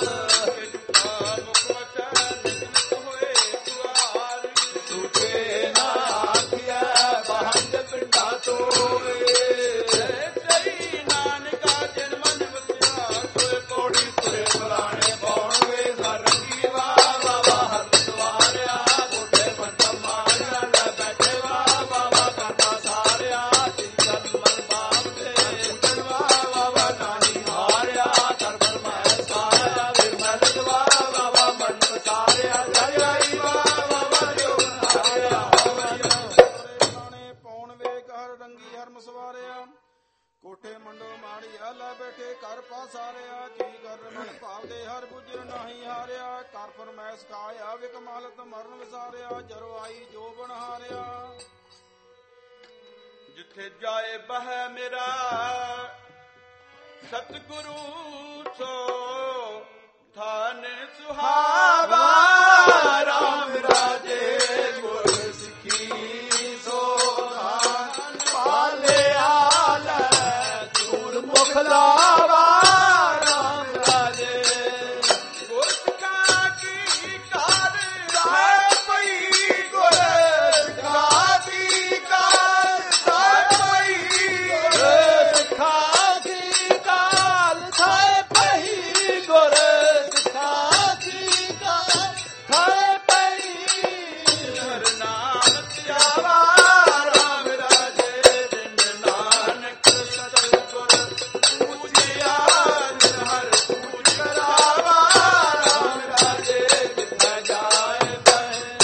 ਮੁਖ ਵਚਨ ਨਿਕਲਤ ਹੋਏ ਦੁਆਰ ਸੁਤੇ ਨਾ ਆਖਿਆ ਬਹੰਦ ਪਿੰਡਾ ਤੋਏ ਸਹੀ ਨਾਨਕਾ ਜਨ ਮਨ ਵਸਿਆ ਸੋਏ ਕੋੜੀ ਤੁਰੇ ਪੁਰਾਣੇ ਪਾਉਣਗੇ ਸਰੰਗੀ ਵਾਵਾ ਹਰ ਦਵਾਰਿਆ ਗੋਡੇ ਬੰਦ ਮਾਰਿਆ ਲੈ ਬੈਠੇ ਵਾਵਾ ਕਰਨਾ ਸਾਰਿਆ ਚਿੰਤਨ ਮਨ ਬਾਪ ਦੇ ਚਿੰਤਨ ਵਾਵਾ ਨਹੀਂ ਹਾਰਿਆ ਕਰਮ ਮੈਂ ਸਾਰਿਆ ਵਿਰਮਲ ਵਾਵਾ ਮਨ ਸਾਰਿਆ ਜੈ ਆਈ ਵਾਵਾ ਜੋ ਹਾਰਿਆ ਖਾਣੇ ਪੌਣ ਵੇਖ ਹਰ ਰੰਗੀ ਹਰਮ ਸਵਾਰਿਆ ਕੋਠੇ ਮੰਡੋ ਮਾੜੀਆ ਲੈ ਬੈਠੇ ਘਰ ਪਾਸਾਰਿਆ ਜੀ ਕਰ ਮਨ ਭਾਵਦੇ ਹਰ ਗੁਜਰ ਨਹੀਂ ਹਾਰਿਆ ਕਰ ਫਰਮੈਸ ਖਾਇਆ ਵਿਕ ਮਾਲਤ ਮਰਨ ਵਿਸਾਰਿਆ ਜਰੋ ਆਈ ਜੋ ਬਣ ਹਾਰਿਆ ਜਿੱਥੇ ਜਾਏ ਬਹਿ ਮੇਰਾ ਸਤਿਗੁਰੂ ਸੋ ਥਾਨ ਸੁਹਾਵਾ ਰਾਮ ਰਾਜੇ ਗੁਰ ਸਿੱਖੀ ਸੋਧਾਨ ਪਾਲਿਆ ਲੈ ਦੂਰ ਮੁਖ ਲਾਵਾ ਰਾਮ ਰਾਜੇ ਗੁਰ ਸਿੱਖਾਂ ਕੀ ਕਾਰ ਰਾਏ ਪਈ ਗੁਰ ਸਿੱਖਾ ਦੀ ਕਾਰ ਰਾਏ ਪਈ ਗੁਰ ਸਿੱਖਾ ਦੀ ਕਾਰ ਥਾਏ ਪਈ ਗੁਰ ਸਿੱਖਾ ਦੀ ਕਾਰ ਥਾਏ ਪਈ ਹਰ ਨਾਮ ਜਾਵਾ ਰਾਮ ਰਾਜੇ ਜਿਨ ਨਾਨਕ ਸਤਿਗੁਰ ਪੂਜਿਆ ਹਰ ਪੂਜ ਕਰਾਵਾ ਰਾਮ ਰਾਜੇ ਜਿੱਥੇ ਜਾਏ ਬਹਿ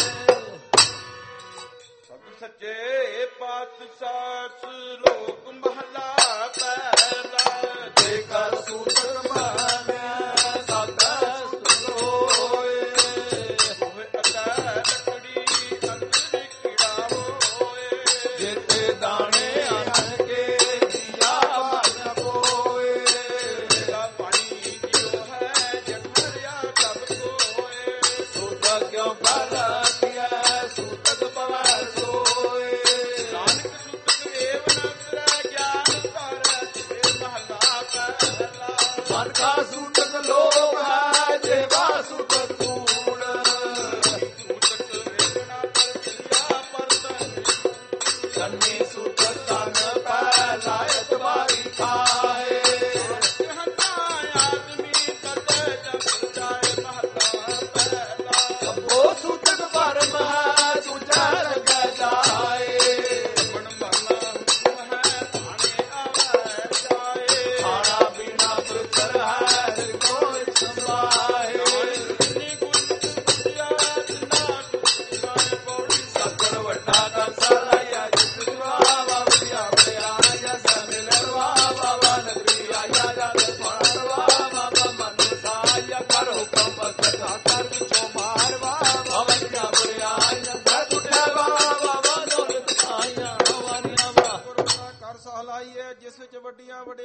ਸਤ ਸੱਚੇ ਪਾਤਸ਼ਾਹ ਲੋਕ ਮਹਲਾ ਪਹਿਲਾ ਜੇ ਕਰ ਸੂਤਰ ਮਾਨਿਆ ਸਾਧਾ ਸੁਲੋਏ ਹੋਏ ਅਕਾ ਲੱਕੜੀ ਅੰਦਰ ਕੀੜਾ ਹੋਏ ਜਿੱਤੇ ਦਾਣੇ ਆਣ ਕੇ ਦੀਆ ਬਨ ਪੋਏ ਦਾ ਪਾਣੀ ਜਿਉ ਹੈ ਜਠਰਿਆ ਸਭ ਕੋਏ ਸੂਤਾ ਕਿਉਂ ਪਰਤਿਆ ਸੂਤਕ ਪਵੈ ਸੋਏ ਨਾਨਕ ਸੁਤਕ ਏਵ ਨ ਕਰੈ ਗਿਆਨ ਧਾਰੈ ਤੇ ਮਹਲਾ ਪਹਿਲਾ ਮਨ ਕਾ ਸੂਤਕ ਲੋਭ ਹੈ ਜੇਵਾ ਸੂਤਕ ਕੂੜ ਸੂਤਕ ਵੇਖਣਾ ਪਰਤਿਆ ਪਰਤਨ ਕੰਨੀ ਸੂਤਕ ਤਨ ਪੈ ਲਾਇਤ ਬਾਰੀ ਖਾਏ ਆਦਮੀ ਕਰਤੇ ਜਪ ਜਾਏ ਮਹਲਾ ਪਹਿਲਾ ਉਹ ਸੂਤਕ ਭਰਮ ਹੈ ਦੂਜਾ ਲਗੈ ਜਾਏ ਮਨ ਮਰਨਾ ਹੁਕਮ ਹੈ ਭਾਣੇ ਆਵੈ ਜਾਏ ਖਾਣਾ ਪੀਣਾ ਪੁੱਤਰ ਹੈ ਕੋਈ ਸੰਭਾਏ ਨੀ ਗੁਣ ਵਿਦਿਆ ਨਾ ਟੁੱਟਿਆ ਪੌੜੀ ਸਤਰ ਵੱਡਾ ਕਰ ਸਲਾਇਆ ਜਿਤ ਜਵਾਵਾ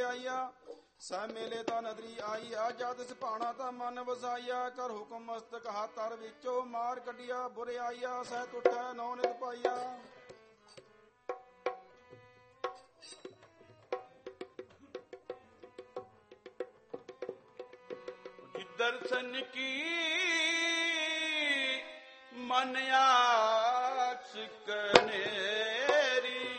ਆਈਆ ਸਹਿ ਮੇਲੇ ਤਾਂ ਨਦਰੀ ਆਈਆ ਜਦ ਇਸ ਪਾਣਾ ਤਾਂ ਮਨ ਵਸਾਈਆ ਕਰ ਹੁਕਮ ਮਸਤਕ ਹੱਥਰ ਵਿੱਚੋਂ ਮਾਰ ਕੱਢਿਆ ਬੁਰੇ ਆਈਆ ਸਹਿ ਟੁੱਟੈ ਨੌ ਨਿਤ ਪਾਈਆ दर्शन की मन आस कनेरी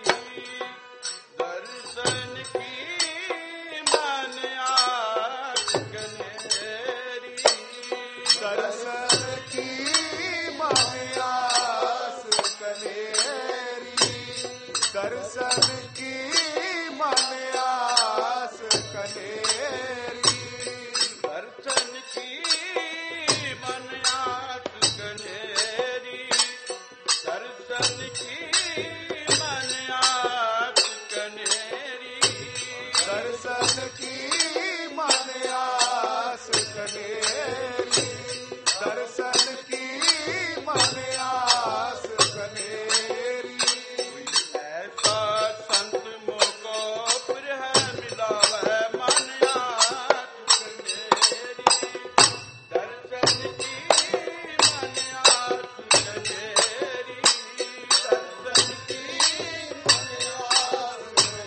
दर्शन की मन आस कनेरी दर्शन की मन आस कनेरी दर्शन की मन आस कनेरी दर्शन की मन आस कनेरी दर्शन की मन आस कनेरी दर्शन की मन आस कनेरी दर्शन की मन आस कनेरी ऐसा संत मोको प्रिय मिलावे मन आस कनेरी दर्शन की मन आस कनेरी दर्शन की मन आस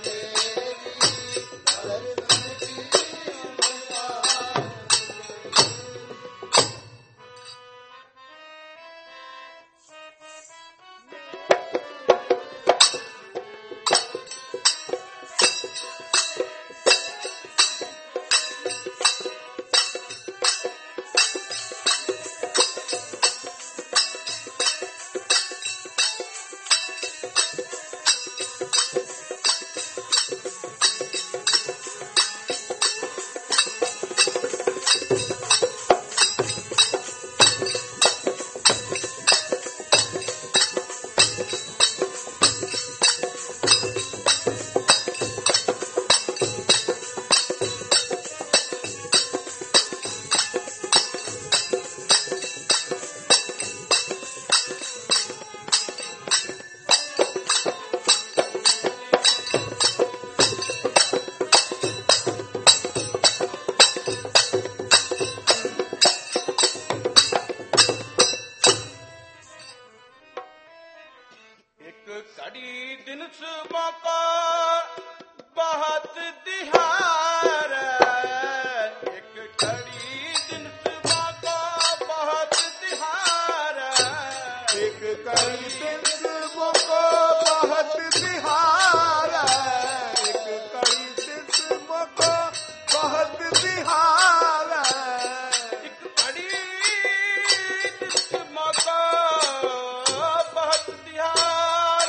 एक कड़ी दिन सुबह को बहुत दिहार एक कड़ी दिन सुबह को बहुत दिहार एक कड़ी दिन को बहुत बिहार एक कड़ी दिन को बहुत बिहार एक कड़ी दिन सुबह को बहुत दिहार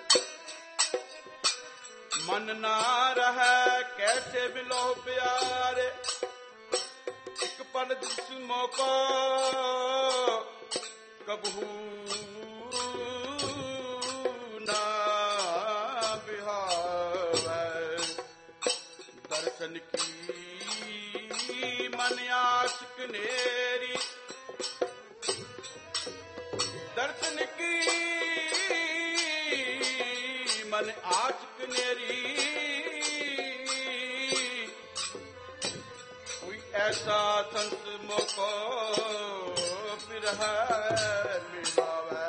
मन ना रहे कैसे बिलो प्यारे एक पल दुश्मों को कबहू ना बिहावे दर्शन की मन आस कनेरी दर्शन की मन आस कनेरी कोई ऐसा संत मोको बिरह मिलावे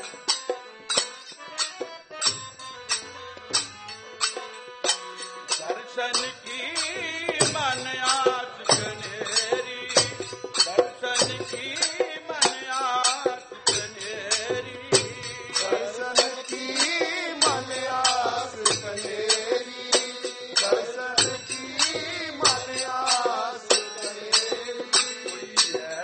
दर्शन की मन आस कनेरी दर्शन की मन आस कनेरी दर्शन की मन आस कनेरी दर्शन की मन आस कनेरी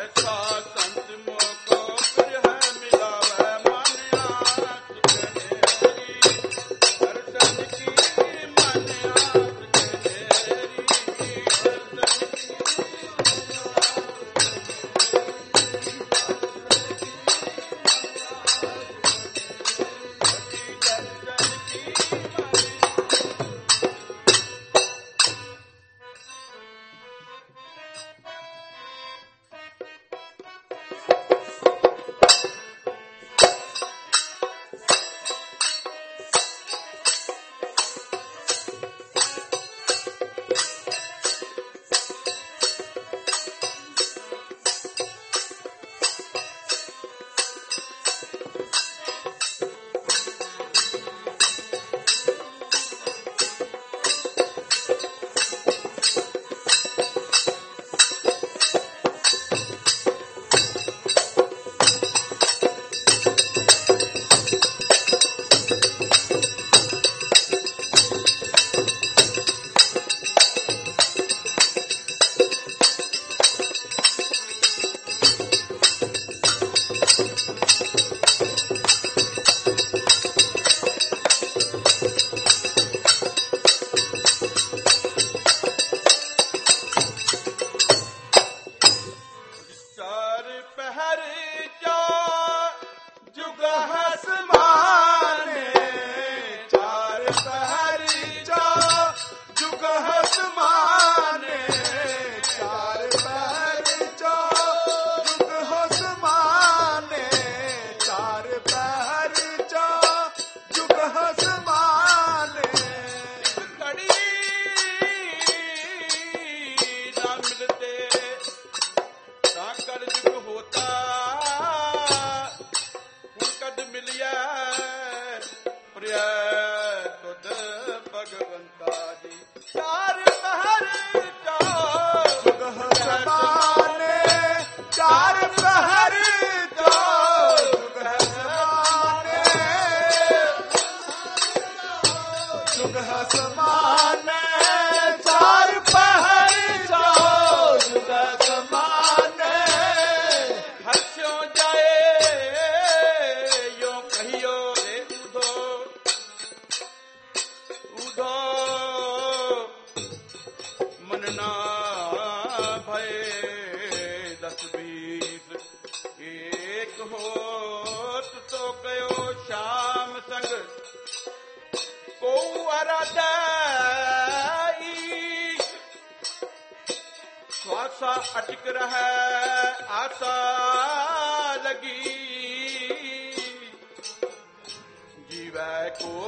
ਸੰਗ ਕੋ ਅਰਾਧਾਈ ਸਵਾਸਾ ਅਟਕ ਰਹੈ ਆਸਾ ਲਗੀ ਜੀਵੈ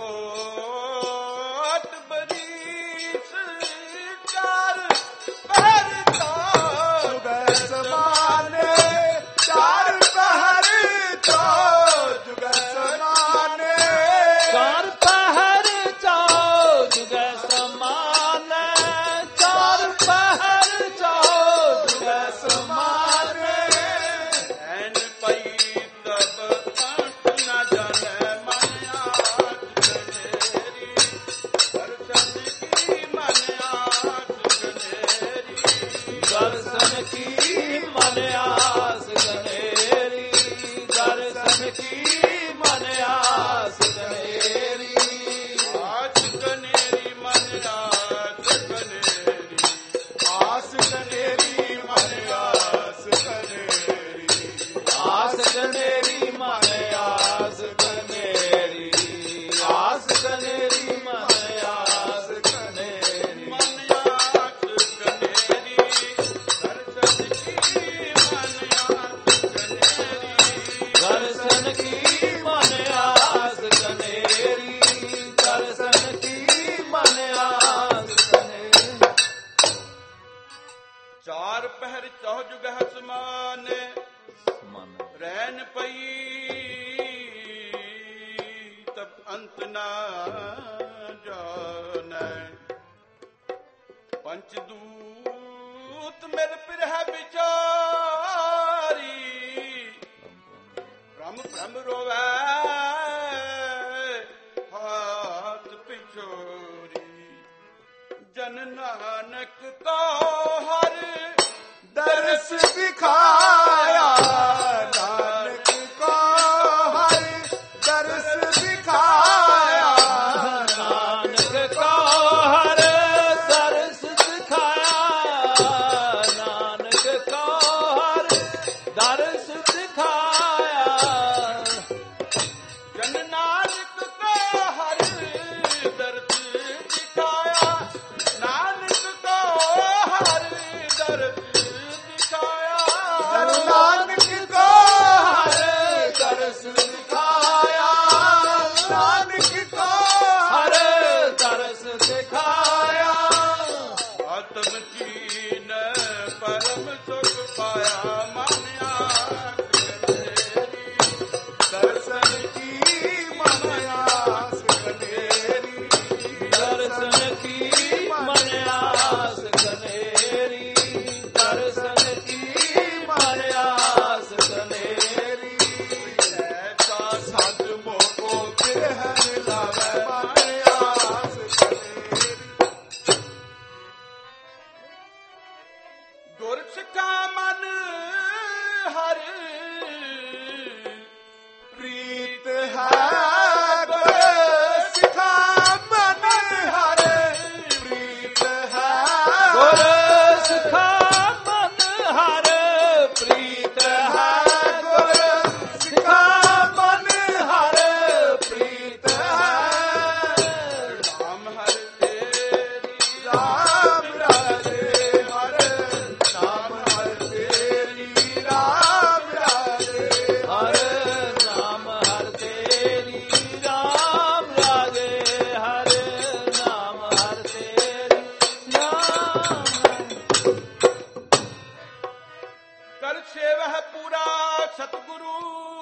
ਕੋਟ ਬਰੀਸ ਚਾਰ ਪਹਿਰ ਚੋ ਜੁਗੈ ਸਮਾਨੇ ਚਾਰ ਪਹਿਰ ਚੋ ਜੁਗੈ ਸਮਾਨੇ ਚਾਰ ਪਹਿਰ ਚੋ ਜੁਗੈ ਸਮਾਨੇ ਚਾਰ ਪਹਿਰ ਚੋ ਜੁਗੈ ਸਮਾਨੇ ਐਨ ਪਈ ਤਬ ਅੰਤ ਨ ਜਾਣੈ ਮਨ ਆਸ ਕਨੇਰੀ ਦਰਸ਼ਨ ਕੀ ਮਨ ਆਸ ਕਨੇਰੀ ਦਰਸ਼ਨ ਕੀ ਮਨ ਆਸ ਗਨੇਰੀ ਦਰਸ਼ਨ ਕੀ ਮਨ ਆਸ ਗਨੇਰੀ ਆਸ ਕਨੇਰੀ ਮਨ ਆਸ ਕਨੇਰੀ ਆਸ ਕਨੇਰੀ ਮਨ ਆਸ ਕਨੇਰੀ ਆਸ ਗਨੇਰੀ ਮਨ ਆਸ ਗਨੇਰੀ ਆਸ ਗਨੇਰੀ ਮਨ ਆਸ ਗਨੇਰੀ ਮਨ ਆਸ ਕਨੇਰੀ ਦਰਸ਼ਨ ਕੀ ਮਨ ਆਸ ਕਨੇਰੀ ਦਰਸ਼ਨ ਕੀ ਮਨ ਆਸ ਗਨੇਰੀ ਦਰਸ਼ਨ ਕੀ ਮਨ ਆਸ ਗਨੇਰੀ ਚਾਰ ਪਹਿਰ ਚੌ ਜੁਗਹਿ ਸਮਾਨੇ ਮਨ ਰਹਿਨ ਪਈ ਤਬ ਅੰਤ ਨਾ ਜਾਣੈ ਪੰਚ ਦੂਤ ਮਿਲ ਪਿਰਹਿ ਵਿਚਾਰੀ ਬ੍ਰਹਮ ਬ੍ਰਹਮ ਰੋਵੈ ਹਾਥ ਪਿਛੋਰੀ ਜਨ ਨਾਨਕ ਕੋ ਹਰ ਦਰਸ ਦਿਖਾਇਆ ਨਾਨਕ ਕੋ ਹਰ ਦਰਸ ਦਿਖਾਇਆ ਨਾਨਕ ਕੋ ਹਰ ਦਰਸ ਦਿਖਾਇਆ ਨਾਨਕ ਕੋ ਹਰ ਦਰਸ ਦਿਖਾਇਆ ਜਨ ਨਾਨਕ ਕੋ ਹਰ ਦਰਸ ਦਿਖਾਇਆ ਨਾਨਕ ਕੋ ਹਰ ਦਰਸ ਦਿਖਾਇਆ ਜਨ ਨਾਨਕ ਕੋ ਹਰ ਦਰਸ ਦਿਖਾਇਆ ਨਾਨਕ ਕੋ ਹਰ ਦਰਸ ਦਿਖਾਇਆ ਆਤਮ ਚੀਨ ਪਰਮ ਸੁਖ ਪਾਇਆ ਮਨ ਆਸ ਕਨੇਰੀ ਦਰਸ਼ਨ ਕੀ ਮਨ ਆਸ ਕਨੇਰੀ ਦਰਸ਼ਨ ਕੀ ਮਨ ਆਸ ਗਨੇਰੀ ਦਰਸ਼ਨ ਕੀ ਮਨ ਆਸ ਗਨੇਰੀ ਐਸਾ ਸਦ ਮੋਕੋ ਬਿਰਹਨ ਲਾਵੈ ਮਨ ਆਸ ਕਨੇਰੀ ਗੁਰ ਸਿੱਖਾ ਮਨ ਹਰ ਪ੍ਰੀਤ ਹੈ ਗੁਰ ਸਿੱਖਾ ਮਨ ਹਰ ਪ੍ਰੀਤ ਹੈ ਗੁਰ ਸਿਖਾ ਮਨ ਹਰ ਪ੍ਰੀਤ ਹੈ ਗੁਰ ਸਿਖਾ ਮਨ ਹਰ ਪ੍ਰੀਤ ਹੈ ਰਾਮ ਹਰ ਤੇਰੀ ਰਾਮ ਰਾਜੇ ਹਰ ਨਾਮ ਹਰ ਤੇਰੀ ਰਾਮ ਰਾਜੇ ਹਰ ਨਾਮ ਹਰ ਤੇਰੀ ਰਾਮ ਰਾਜੇ ਹਰ ਨਾਮ ਹਰ ਤੇਰੀ ਨਾਮ ਕਰ ਸੇਵਹਿ ਪੂਰਾ ਸਤਿਗੁਰੂ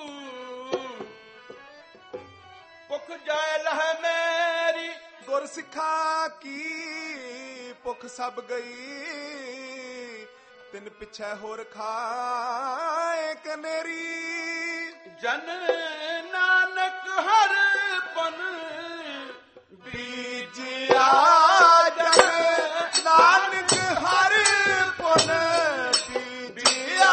ਭੁਖ ਜਾਇ ਲਹਿ ਮੇਰੀ ਗੁਰ ਸਿੱਖਾ ਕੀ ਭੁਖ ਸਭ ਗਈ ਤਿਨ ਪਿਛੈ ਹੋਰ ਖਾਏ ਕਨੇਰੀ ਜਨ ਨਾਨਕ ਹਰ ਪਨ ਬੀਜਿਆ ਜਨ ਨਾਨਕ ਹਰ ਪੁਨ ਬੀਜਿਆ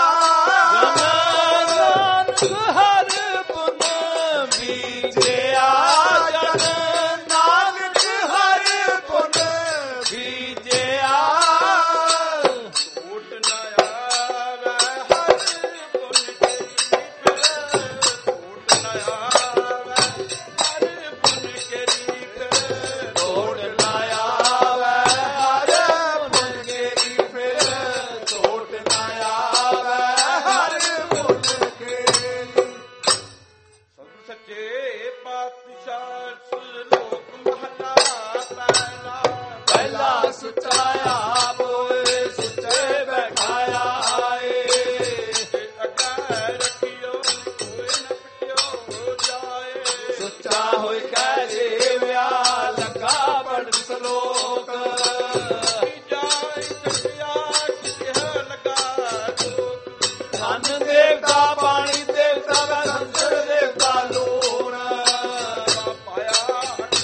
ਨਾਨਕ ਹਰ ਪੁਨ ਬੀਜਿਆ ਜਨ ਨਾਨਕ ਹਰ ਪੁਨ ਬੀਜਿਆ ਝੂਠ ਨ ਆਵੈ ਹਰ ਪੁਨ ਕੇ ਝੂਠ ਨ ਆਵੈ ਸੁੱਚਾ ਆਪ ਹੋਏ ਸੁੱਚੇ ਬੈਠਾਇਆ ਏ ਅੱਗਾ ਰੱਖਿਓ ਕੋਈ ਨਾ ਪਿਟਿਓ ਜਾਏ ਸੁੱਚਾ ਹੋਏ ਕਹਿ ਦੇਵਿਆ ਲੱਗਾ ਪੜ੍ਹ ਸਲੋਕ ਜਾਏ ਚੱਕਿਆ ਕਿਹ ਲਗਾ ਲੋਕ ਧਨ ਦੇਵਤਾ ਪਾਣੀ ਦੇਵਤਾ ਦਾ ਸੰਸਰ ਦੇਵਤਾ ਲੋਣ ਪਾਇਆ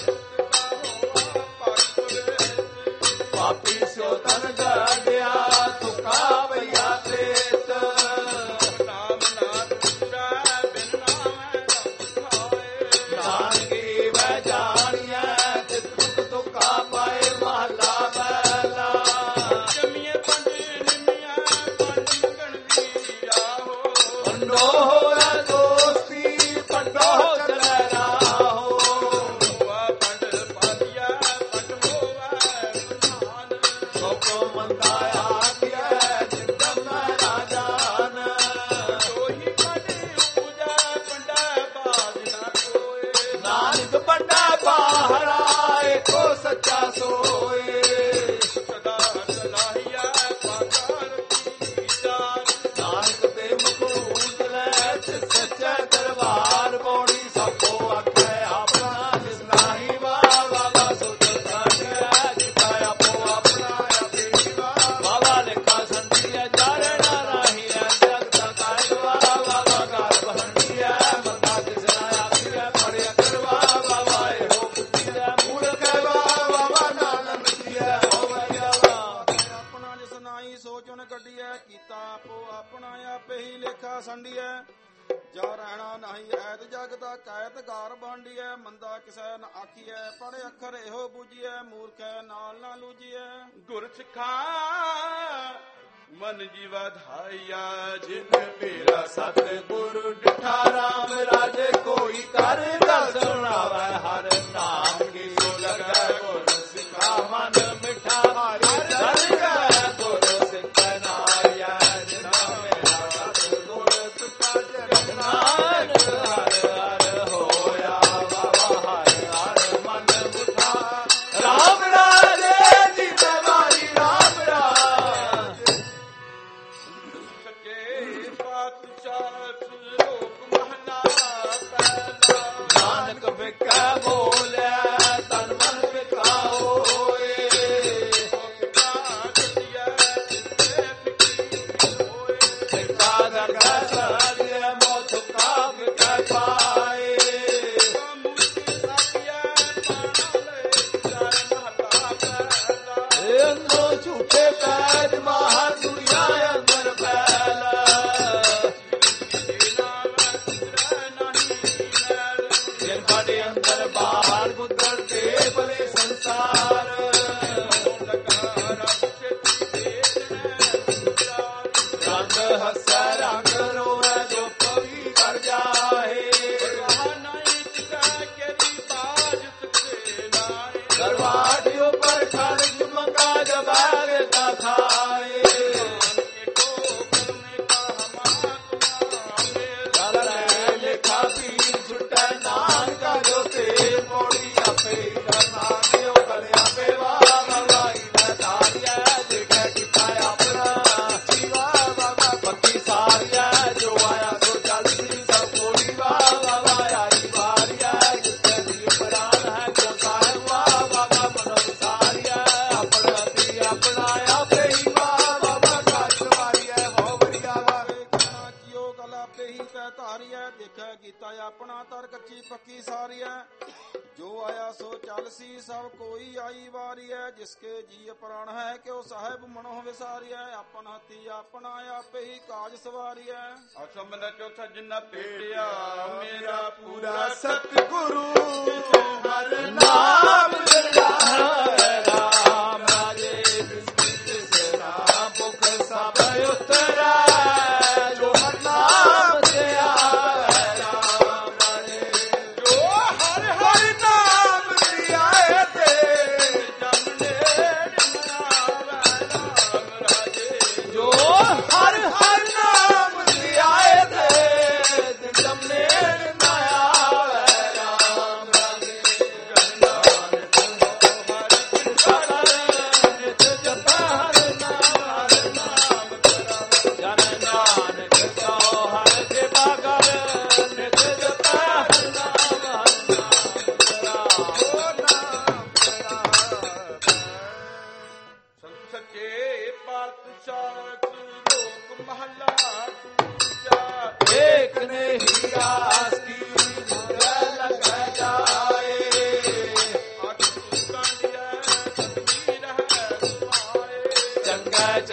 ਪਾਪੀ ਸਿਓ ਤਨ ਗੜਿਆ ਤੁਕਾ ਭਈਆ ਤ੍ਰੇਤ ਨਾਮ ਨਾ ਤੁਰਾ ਬਿਨ ਨਾਮੈ ਨਾ ਖਾਏ ਨਾਨਕੀ ਮੈਂ ਜਾਣੀਐ ਤੇ ਤੁਕ ਤੁਕਾ ਪਾਏ ਮਹਲਾ ਪਹਿਲਾ ਜਮੀਏ ਪੰਜ ਨਿਮੀਆਂ ਪੰਜ ਮੰਗਣ ਵੀ ਆਹੋ ਪੰਡੋ ਹੋਏ ਦੋਸਤੀ ਪੰਡੋ ਚਲੇ ਰਾਹੋ ਹੋਆ ਪੰਡ ਪਾਲਿਆ ਪੰਡ ਹੋਵਾ ਮਨਾਨ ਸੋਕੋ ਮੰਦਾ ਆਖਿਐ ਜਿੰਦਮ ਨਾ ਜਾਣ ਤੋਹੀ ਪੰਡ ਪੂਜਾ ਪੰਡਾ ਬਾਜ ਨਾ ਕੋਏ ਨਾਨਕ ਪੰਡਾ ਬਾਹਰਾ ਏਕੋ ਸੱਚਾ ਸੋਏ ਸਦਾ ਸਲਾਹੀਆ ਪਾਕਾਰ ਕੀ ਜਾਨ ਨਾਨਕ ਤੇ ਮੁਕੂਟ ਲੈ ਤੇ ਸੱਚਾ ਦਰਬਾਰ ਪੌੜੀ ਸਭੋ ਆਖੇ ਆਪਣਾ ਜਿਸ ਨਾਹੀ ਬਾਬਾ ਸੁਤ ਸਾਡਿਆ ਜਿਤਾ ਆਪੋ ਆਪਣਾ ਆਪੇ ਬਾਬਾ ਲਿਖਾ ਸੰਤੀਆ ਜਾਰਣਾ ਰਾਹੀ ਜਗ ਦਾ ਕਾਇ ਬਾਬਾ ਘਰ ਬਹੰਡੀਆ ਮੰਦਾ ਕਿਸ ਨਾ ਆਖਿਆ ਪੜਿਆ ਕਰਵਾ ਬਾਬਾ ਇਹੋ ਬੁੱਧੀ ਦਾ ਮੂਰਖ ਬਾਬਾ ਨਾਨਕ ਮਿੱਤਿਆ ਹੋਵਿਆ ਆਪਣਾ ਜਿਸ ਨਾਹੀ ਸੋਚਣ ਕੱਢੀਐ ਕੀਤਾ ਆਪੋ ਆਪਣਾ ਆਪੇ ਹੀ ਲੇਖਾ ਸੰਡੀਐ ਜਾ ਰਹਿਣਾ ਨਹੀਂ ਐਤ ਜਗ ਦਾ ਕਾਇਤਗਾਰ ਬਾਂਡੀਐ ਮੰਦਾ ਕਿਸੈ ਨ ਆਖੀਐ ਪੜ੍ਹ ਅੱਖਰ ਇਹੋ ਬੂਝੀਐ ਮੂਰਖੈ ਨਾਲ ਨਾ ਲੂਜੀਐ ਗੁਰ ਸਿਖਾ ਮਨ ਜੀਵਾ ਧਾਇਆ ਜਿਨ ਮੇਰਾ ਸਤਿਗੁਰ ਡਿਠਾ ਰਾਮ ਰਾਜੇ ਕੋਈ ਕਰ ਗੱਲ ਸੁਣਾਵੇ ਹਰ ਨਾਮ ਕੀ ਸੋ ਲਗੈ ਗੁਰ ਸਿਖਾ ਮਨ ਮਿਠਾ ਹਰਿ ਲਗੈ ਗੁਰ ਸਿਖਾ ਨਾਇਆ ਜਿਨਾ ਮੇਰਾ ਸਤਿਗੁਰ ਤੁਕਾ ਜਗਨਾਨ ਹਰ ਹਰ ਹੋਇਆ ਬਾਬਾ ਹਰ ਹਰ ਮਨ ਮਿਠਾ ਰਾਮ ਰਾਜੇ ਜੀ ਤੇ ਮਾਰੀ ਰਾਮ ਰਾਜ ਸਕੇ ਪਾਤਸ਼ਾਹ ਲੋਕ ਮਹਲਾ ਪਹਿਲਾ ਨਾਨਕ ਵਿਕੈ ਬੋਲਿਆ ਤਨ ਮਨ ਵਿਕਾ ਹੋਏ ਵਿਕਾ ਦਗਾ ਸਾਰਿਆ ਮੋਥ ਕਾ ਵਿਕੈ ਪਾਏ ਅੰਦਰੋਂ ਝੂਠੇ ਪੈਜ ਮਹਾ ਦੁਨੀਆ ਅੰਦਰ ਫੈਲਾ ਜਿਨ ਸਾਡੇ ਅੰਦਰ ਬਾਹਰ ਗੁਦਰ ਤੇ ਭਲੇ ਸੰਸਾਰ ਰੰਗ ਹੱਸੈ ਰੰਗ ਰੋਵੇ ਜੋ ਪਵੀ ਕਰ ਜਾਏ ਦਰਵਾਜ ਉੱਪਰ ਖੜ ਮਕਾ ਜਬਾਗ ਤਾ ਖਾਏ ਚਲ ਲੈ ਲਿਖਾ ਪੀਰ ਛੁਟੈ ਨਾਨਕਾ ਜੋ ਤੇ ਪੌੜੀ ਆਪੇ ਕਰਨਾ ਦਿਓ ਕਲਿਆ ਪੇ ਵਾਹ ਵਾਈ ਦਾ ਤਾਰਿਆ ਦੇਖੈ ਕੀਤਾ ਆਪਣਾ ਜੀਵਾ ਬਾਬਾ ਪੱਕੀ ਸਾਰਿਆ ਜੋ ਆਇਆ ਸੋ ਚੱਲ ਸੀ ਸਭ ਕੋੜੀ ਵਾਹ ਆਈ ਵਾਰਿਆ ਜਿੱਤੇ ਦੀ ਪ੍ਰਾਨ ਹੈ ਜੋ ਸਾਹਿਬ ਵਾਹ ਬਾਬਾ ਮਨੋ ਸਾਰਿਆ ਆਪਣਾ ਦੀ ਆਪਣਾ ਆਪੇ ਹੀ ਵਾਹ ਬਾਬਾ ਘਰ ਵਾਰਿਆ ਹੋ ਵਰਿਆ ਵਾਹ ਕਹਿਣਾ ਜਿਉ ਕਲ ਆਪੇ ਹੀ ਤੈ ਧਾਰੀਐ ਦੇਖੈ ਕੀਤਾ ਆਪਣਾ ਤਰ ਕੱਚੀ ਪੱਕੀ ਸਾਰੀਐ ਜੋ ਆਇਆ ਸੋ ਚੱਲ ਸੀ ਸਭ ਕੋਈ ਆਈ ਵਾਰੀਐ ਜਿਸਕੇ ਜੀ ਪ੍ਰਾਣ ਹੈ ਕਿਉ ਸਾਹਿਬ ਮਨੋ ਵਿਸਾਰੀਐ ਆਪਨ ਹੱਥੀ ਆਪਣਾ ਆਪੇ ਹੀ ਕਾਜ ਸਵਾਰੀਐ ਅਸਮਨ ਚੌਥਾ ਜਿੰਨਾ ਭੇਟਿਆ ਮੇਰਾ ਪੂਰਾ ਪੂਰਾ ਸਤਿਗੁਰੂ ਹਰ ਨਾਮ ਜਪੈ ਰਾਮ ਰਾਜੇ ਤਿਸ ਨਾਮ ਭੁਖ ਸਭ ਉਤਰੈ ਜੋ ਹਰ ਨਾਮ ਤੇ ਆਵੈ ਰਾਮ ਰਾਜੇ ਜੋ ਹਰ ਹਰ ਨਾਮ ਤੇ ਆਏ ਤੇ ਜਨ ਨੇੜ ਨ ਆਵੈ ਰਾਮ ਰਾਜੇ ਜੋ ਹਰ ਹਰ ਨਾਮ ਤੇ ਆਏ ਤੇ ਦਿਨ ਨੇ ਨਾ ਆਵੈ ਰਾਮ ਰਾਜੇ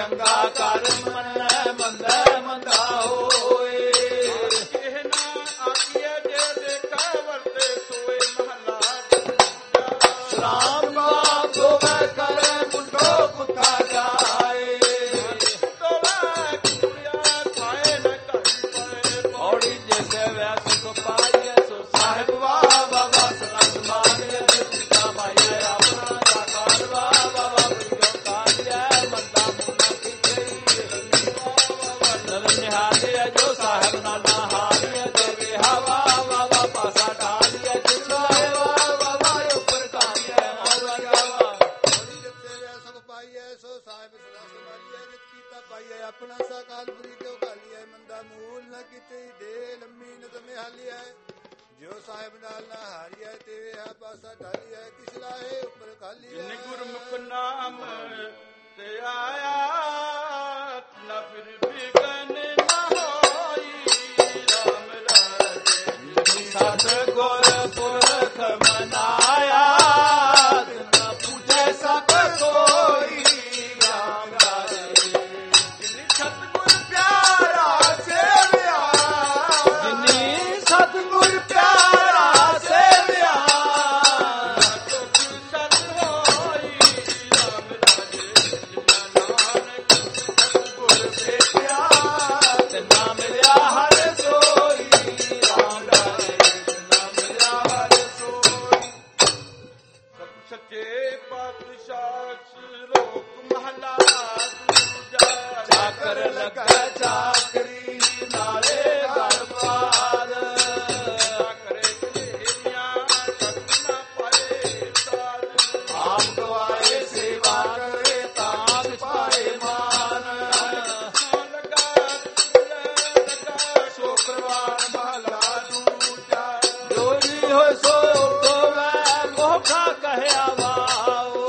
ਚੰਗਾ ਕਰਮ ਮੰਨੈ ਮੰਦਾ ਮੰਦਾ ਹੋਏ। ਇਹ ਨਾ ਆਖੀਏ ਜੇ ਦੇਖਾ ਵਰਤੇ ਸੋਏ ਮਹਲਾ ਰਾਮ ਬਾਪ ਦੋਵੇਂ ਕਰੇ ਮੁੰਡੋ ਕੁੱਤਾ ਜਾਏ। ਦੋਵੇਂ ਕੁੜੀਆਂ ਖਾਏ ਨਾ ਘਰ ਪਏ ਔੜੀ ਜੈਸੇ ਵੈਸ ਸੋ ਪਾਈਐ ਸੋ ਸਾਹਿਬ ਵਾਹ ਬਾਬਾ ਸਤਿ ਮਾਰਿਆ ਜਿਤਾ ਮਾਇਆ ਆਪਣਾ ਸਾਕਾਰ ਵਾਹ ਬਾਬਾ ਜੋ ਕਾਰਿਆ ਮੰਦਾ ਮੁਨਾ ਕੀ ਗਈ ਨਦਰ ਨਿਹਾਲਿਆ ਜੋ ਸਾਹਿਬ ਨਾਲ ਨਾ ਹਾਰਿਆ ਦੇਵੇ ਹਵਾ ਬਾਬਾ ਪਾਸਾ ਢਾਲਿਆ ਜਿਤਾਏ ਵਾਹ ਬਾਬਾ ਉੱਪਰ ਕਾਰਿਆ ਮੋਰਿਆ ਹੋਲੀ ਜਿੱਤੇ ਵੈ ਸਭ ਪਾਈਐ ਸੋ ਸਾਹਿਬ ਸਦਾ ਸੰਭਾਲੀਐ ਜਿਤ ਕੀਤਾ ਪਾਈਐ ਆਪਣਾ ਸਾਕਾਲ ਪੁਰੀ ਕਿਉ ਘਾਲੀਐ ਮੰਦਾ ਮੂਲ ਨ ਕੀਤੇ ਦੇ ਲੰਮੀ ਨਦ ਨਿਹਾਲੀਐ ਜੋ ਸਾਹਿਬ ਨਾਲ ਨਾ ਹਾਰੀਐ ਤੇ ਹੈ ਪਾਸਾ ਢਾਲੀਐ ਕਿਸ ਲਾਏ ਉੱਪਰ ਖਾਲੀਐ ਜਿਨ ਗੁਰਮੁਖ ਨਾਮ ਤੇ ਆਇਆ ਨਾ ਫਿਰ ਬਿਗਨ ਨਾ ਹੋਈ ਰਾਮ ਰਾਜੇ। ਸਤ ਗੁਰ ਪੁਰਖ ਮਨਾਇਆ ਨਾ ਪੂਜੇ ਸਭ ਕੋਈ ਰਾਮ ਰਾਜੇ। ਜਿਨ ਸਤਿਗੁਰ ਪਿਆਰਾ ਸੇਵਿਆ ਜਿਨੀ ਸਤਿਗੁਰ ਪਿਆਰਾ ਸੇਵਿਆ ਸੁਖ ਸਤ ਹੋਈ ਰਾਮ ਰਾਜੇ। ਜਿਨਾ ਨਾਨਕ ਗੁਰ ਭੇਟਿਆ ਤੇ ਨਾ ਮਿਲਿਆ ਹਰ ਸੋਈ ਰਾਮ ਰਾਜੇ। ਨਾ ਮਿਲਿਆ ਹਰ ਸੋਈ ਸੱਚੇ ਪਾਤਸ਼ਾਹ ਲੋਕ ਮਹਲਾ ਦੂਜਾ ਚਾਕਰ ਲੱਗਾ ਚਾਕਰੀ ਨਾਲੇ ਦਰਬਾਰ ਕਰੇ ਤੇਰੀਆਂ ਸਤ ਨਾ ਪਾਏ ਸਾਧ ਆਪ ਗਵਾਏ ਸੇਵਾ ਕਰੇ ਤਾਂ ਪਾਏ ਮਾਨ ਸੋ ਪ੍ਰਵਾਨ ਮਹਲਾ ਦੂਜਾ ਜੋ ਜੀ ਹੋਏ ਸੋ ਦੋਵੇਂ ਮੋਖਾ ਕਹਿਆ ਵਾਓ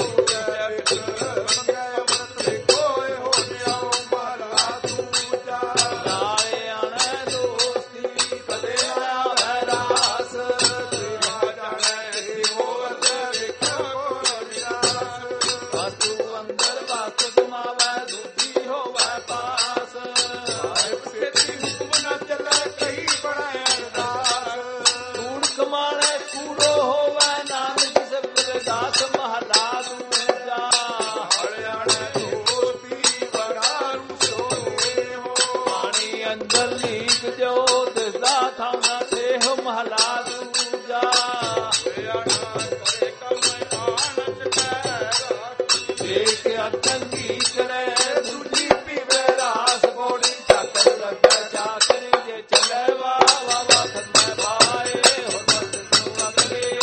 ਲਾਏ ਆਣੇ ਦੋਸਤੀ ਕਦੇ ਨਾ ਆਵੇ ਰਾਸ ਵਸਤੂ ਅੰਦਰ ਵਸਤ ਸਮਾਵੈ ਦੂਜੀ ਹੋਵੇ ਪਾਸ ਕੂੜ ਕਮਾਣੇ ਕੂੜੋ ਹੋਵੇ ਨਾਨਕ ਸਬਦ ਦਾਸ ਮਹਲਾ ਦੂਜਾ ਪਾਣੀ ਅੰਦਰ ਲੀਕ ਜੋ ਦਿਸਦਾ ਥਾਉਣਾ ਸੇਹ ਮਹਲਾ ਦੂਜਾ ਦੇਖ ਅਤੰਗੀ ਕਰੇ ਦੂਜੀ ਪੀਵੇ ਰਾਸ ਬੋੜੀ ਚੱਕਰ ਲੱਗਾ ਚਾਕਰੀ ਜੇ ਚੱਲੇ ਵਾ ਵਾ ਵਾ ਖੰਮੇ ਪਾਏ ਹੁਰਮਤ ਨੂੰ ਅਗਲੇ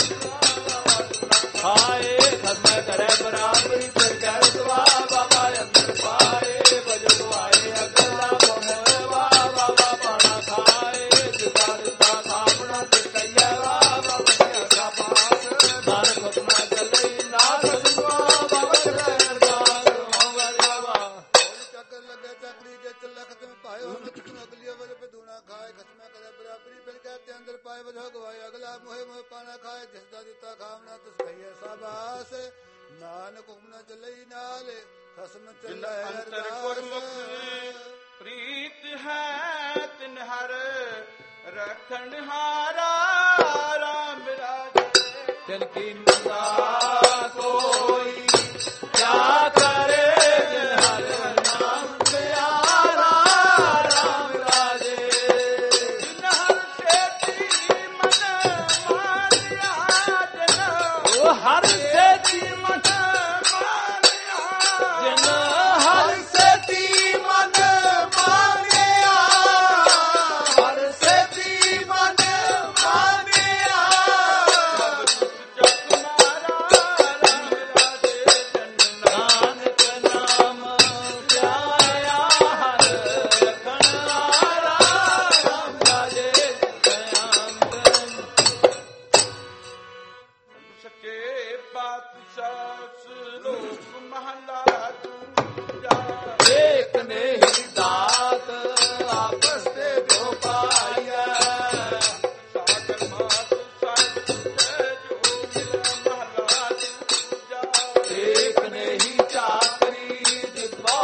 ਹਾਏ ਖੰਮੇ ਕਰੇ ਬਰਾਬਰੀ ਫਿਰ ਕਰ ਦਵਾ ਬਾਬਾ ਅੰਦਰ ਪਾਏ ਬਜੋ ਆਏ ਅਗਲਾ ਮੋਹੇ ਵਾ ਵਾ ਵਾ ਪਾਣਾ ਖਾਏ ਜਿਤਾ ਦਿੱਤਾ ਖਾਪਣਾ ਤੇ ਕਈਆ ਵਾ ਵਾ ਵਧੀਆ ਪਾਸ ਨਾਨਕ ਹੁਕਮਾ ਚੱਲੇ ਨਾਥ ਸੁਆ ਬਾਬਾ ਕਰੇ ਅਰਦਾਸ ਹੋਵੇ ਜਾਵਾ ਚੱਕਰ ਲੱਗੇ ਚੱਕਰੀ ਜੇ ਚੱਲ ਖਤਮ ਪਾਇਓ ਨਿਤ ਨੂੰ ਅਗਲੀ ਵਜ ਪਦੂਣਾ ਖਾਏ ਖਸਮਾ ਕਰੇ ਬਰਾਬਰੀ ਬਿਲ ਕੇ ਤੇ ਅੰਦਰ ਪਾਏ ਵਜੋ ਗਵਾਏ ਅਗਲਾ ਮੋਹੇ ਮੋਹ ਪਾਣਾ ਖਾਏ ਜਿਸ ਦਾ ਦਿੱਤਾ ਖਾਵਣਾ ਤਿਸ ਕਹੀਏ ਸਾਬਾਸ ਨਾਨਕ ਹੁਕਮ ਨਾ ਚੱਲੇ ਨਾਲ ਖਸਮ ਜਿਨ ਚੱਲੇ ਅੰਤਰ ਗੁਰਮੁਖ ਪ੍ਰੀਤ ਹੈ ਤਿਨ ਹਰ ਰਖਣ ਹਾਰਾ ਰਾਮ ਰਾਜੇ। ਤਿਨ ਕੀ ਨਿੰਦਾ ਕੋਈ ਕਿਆ ਕਰੇ ਜਿਨ ਹਰਿ ਨਾਮ ਪਿਆਰਾ ਰਾਮ ਰਾਜੇ। ਜਿਨ ਹਰ ਸੇਤੀ ਮਨ ਮਾਰਿਆ ਜਨ ਉਹ ਹਰ ਸੇਤੀ ਮਨ ਮਾਰਿਆ ਜਿਨ ਹਰ ਸੇਤੀ ਮਨ ਮਾਨਿਆ ਹਰ ਸੇਤੀ ਮਨ ਮਾਨਿਆ ਜਗ ਮਾਰਾ ਰਾਮ ਰਾਜੇ। ਜਨ ਨਾਨਕ ਨਾਮ ਪਿਆਇਆ ਹਰ ਰਖਣ ਹਾਰਾ ਰਾਮ ਰਾਜੇ। ਸੱਚੇ ਪਾਤਸ਼ਾਹ ਲੋਕ ਮਹਲਾ ਦੂਜਾ ਏਕ ਨੇ ਹੀ ਦਾਤ ਆਪਸ ਤੇ ਜੋ ਪਾਇਆ ਸਾਗਰ ਮਾਤ ਸਾਹਿਬ ਤੁਝੇ ਜੋ ਮਿਲੇ ਮਹਲਾ ਦੂਜਾ ਏਕ ਨੇ ਹੀ ਚਾਕਰੀ ਜਿਬਾ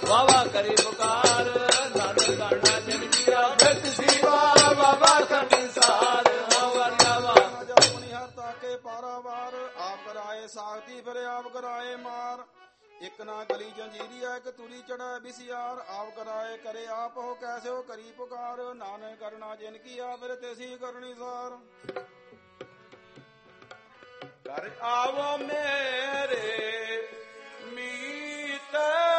ਵਾਵਾ ਕਰੀ ਪੁਕਾਰ ਨਾਨਕ ਗਾਣਾ ਜਨ ਜੀਰਾ ਫਿਰਤ ਸੀਵਾ ਬਾਬਾ ਕਰਨੀ ਸਾਰ ਹਵਰ ਜਾਵਾ ਆਪਣੀ ਹਰ ਤਾਕੇ ਪਾਰਾਵਾਰ ਆਪ ਕਰਾਏ ਸਾਖਤੀ ਫਿਰ ਆਪ ਕਰਾਏ ਮਾਰ ਇੱਕ ਨਾ ਗਲੀ ਜੰਜੀਰੀਆ ਇੱਕ ਤੁਰੀ ਚੜਾ ਬਿਸਿਆਰ ਆਪ ਕਰਾਏ ਕਰੇ ਆਪ ਹੋ ਕੈਸੇ ਹੋ ਕਰੀ ਪੁਕਾਰ ਨਾਨਕ ਕਰਨਾ ਜਿਨ ਕੀ ਆ ਫਿਰ ਤੇਸੀ ਕਰਨੀ ਸਾਰ ਕਰ ਆਵੋ ਮੇਰੇ ਮੀਤ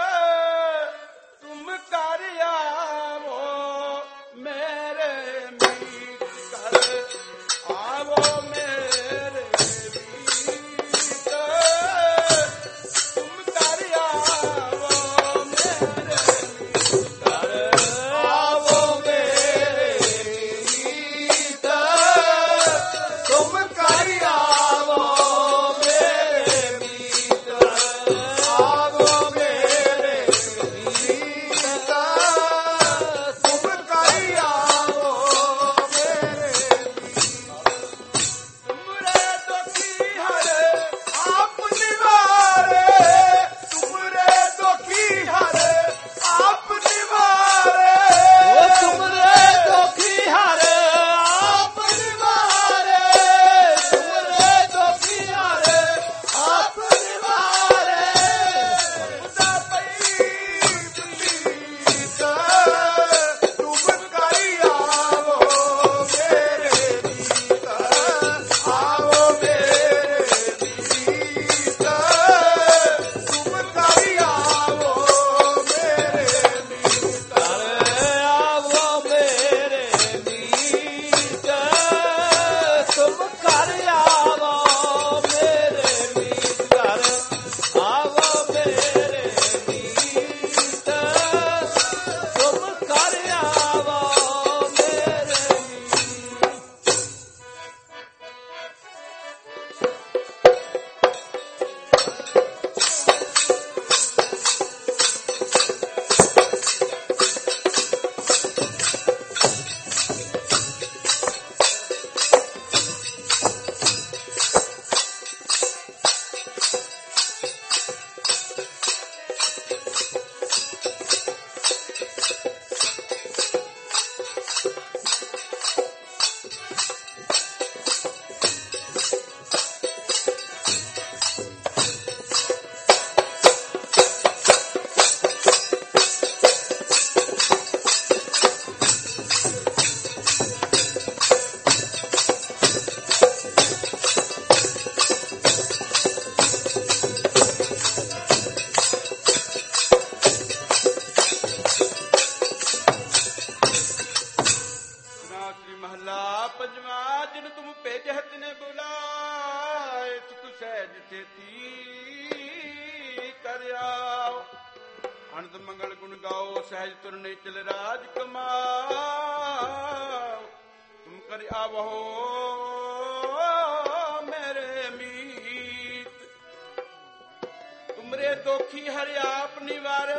ਤੁਮ ਕਰ ਆਵੋ ਮੇਰੇ ਮੀਤ ਕਰ ਆਵੋ ਮੇਰੇ ਮੀਤ ਤੁਮ ਕਰ ਆਵੋ ਮੇਰੇ ਮੀਤ ਕਰ ਆਵੋ ਮੇਰੇ ਮੀਤ ਤੁਮ ਕਰ ਆਵੋ ਮੇਰੇ ਮੀਤ ਆਵੋ ਮੇਰੇ ਮੀਤ ਤੁਮ ਕਰ ਆਵੋ ਮੇਰੇ ਤੁਮਰੇ ਦੁਖੀ ਹਰੇ ਆਪ ਨਿਵਾਰੇ ਤੁਮਰੇ ਦੁਖੀ ਹਰੇ ਆਪ ਨਿਵਾਰੇ ਓ ਤੁਮਰੇ ਦੁਖੀ ਹਰੇ ਆਪ ਨਿਵਾਰੇ ਤੁਮਰੇ ਦੁਖੀ ਹਰੇ ਆਪ ਨਿਵਾਰੇ ਉਦਾ ਪਈ ਪ੍ਰੀਤ ਤੁਮ ਕਰੀ ਆਵੋ ਮੇਰੇ ਮੀਤ ਆਵੋ ਮੇਰੇ ਮੀਤ ਤੁਮ ਕਰੀ ਆਵੋ ਮੇਰੇ ਮੀਤ ਆਵੋ ਮੇਰੇ ਮੀਤ ਤੁਮ ਕਰ ਆਵੋ ਮੇਰੇ ਮੀਤ ਕਰ ਆਵੋ ਮੇਰੇ ਮੀਤ ਤੁਮ ਕਰ ਆਵੋ ਮੇਰੇ ਮੀਤ ਨਾਸਰੀ ਮਹਲਾ ਪੰਜਵਾ ਜਿਨ ਤੁਮ ਭੇਜਹਿ ਤਿਨੇ ਬੁਲਾਏ ਚੁਕ ਸਹਿਜ ਚੇਤੀ ਕਰਿਆਓ ਅਨੰਦ ਮੰਗਲ ਗੁਣ ਗਾਓ ਸਹਿਜ ਤੁਰਨੇ ਚਲ ਰਾਜ ਕਮਾਓ ਤੁਮ ਕਰ ਆਵੋ ਮੇਰੇ ਮੀਤ ਤੁਮਰੇ ਦੋਖੀ ਹਰਿ ਆਪ ਨਿਵਾਰੇ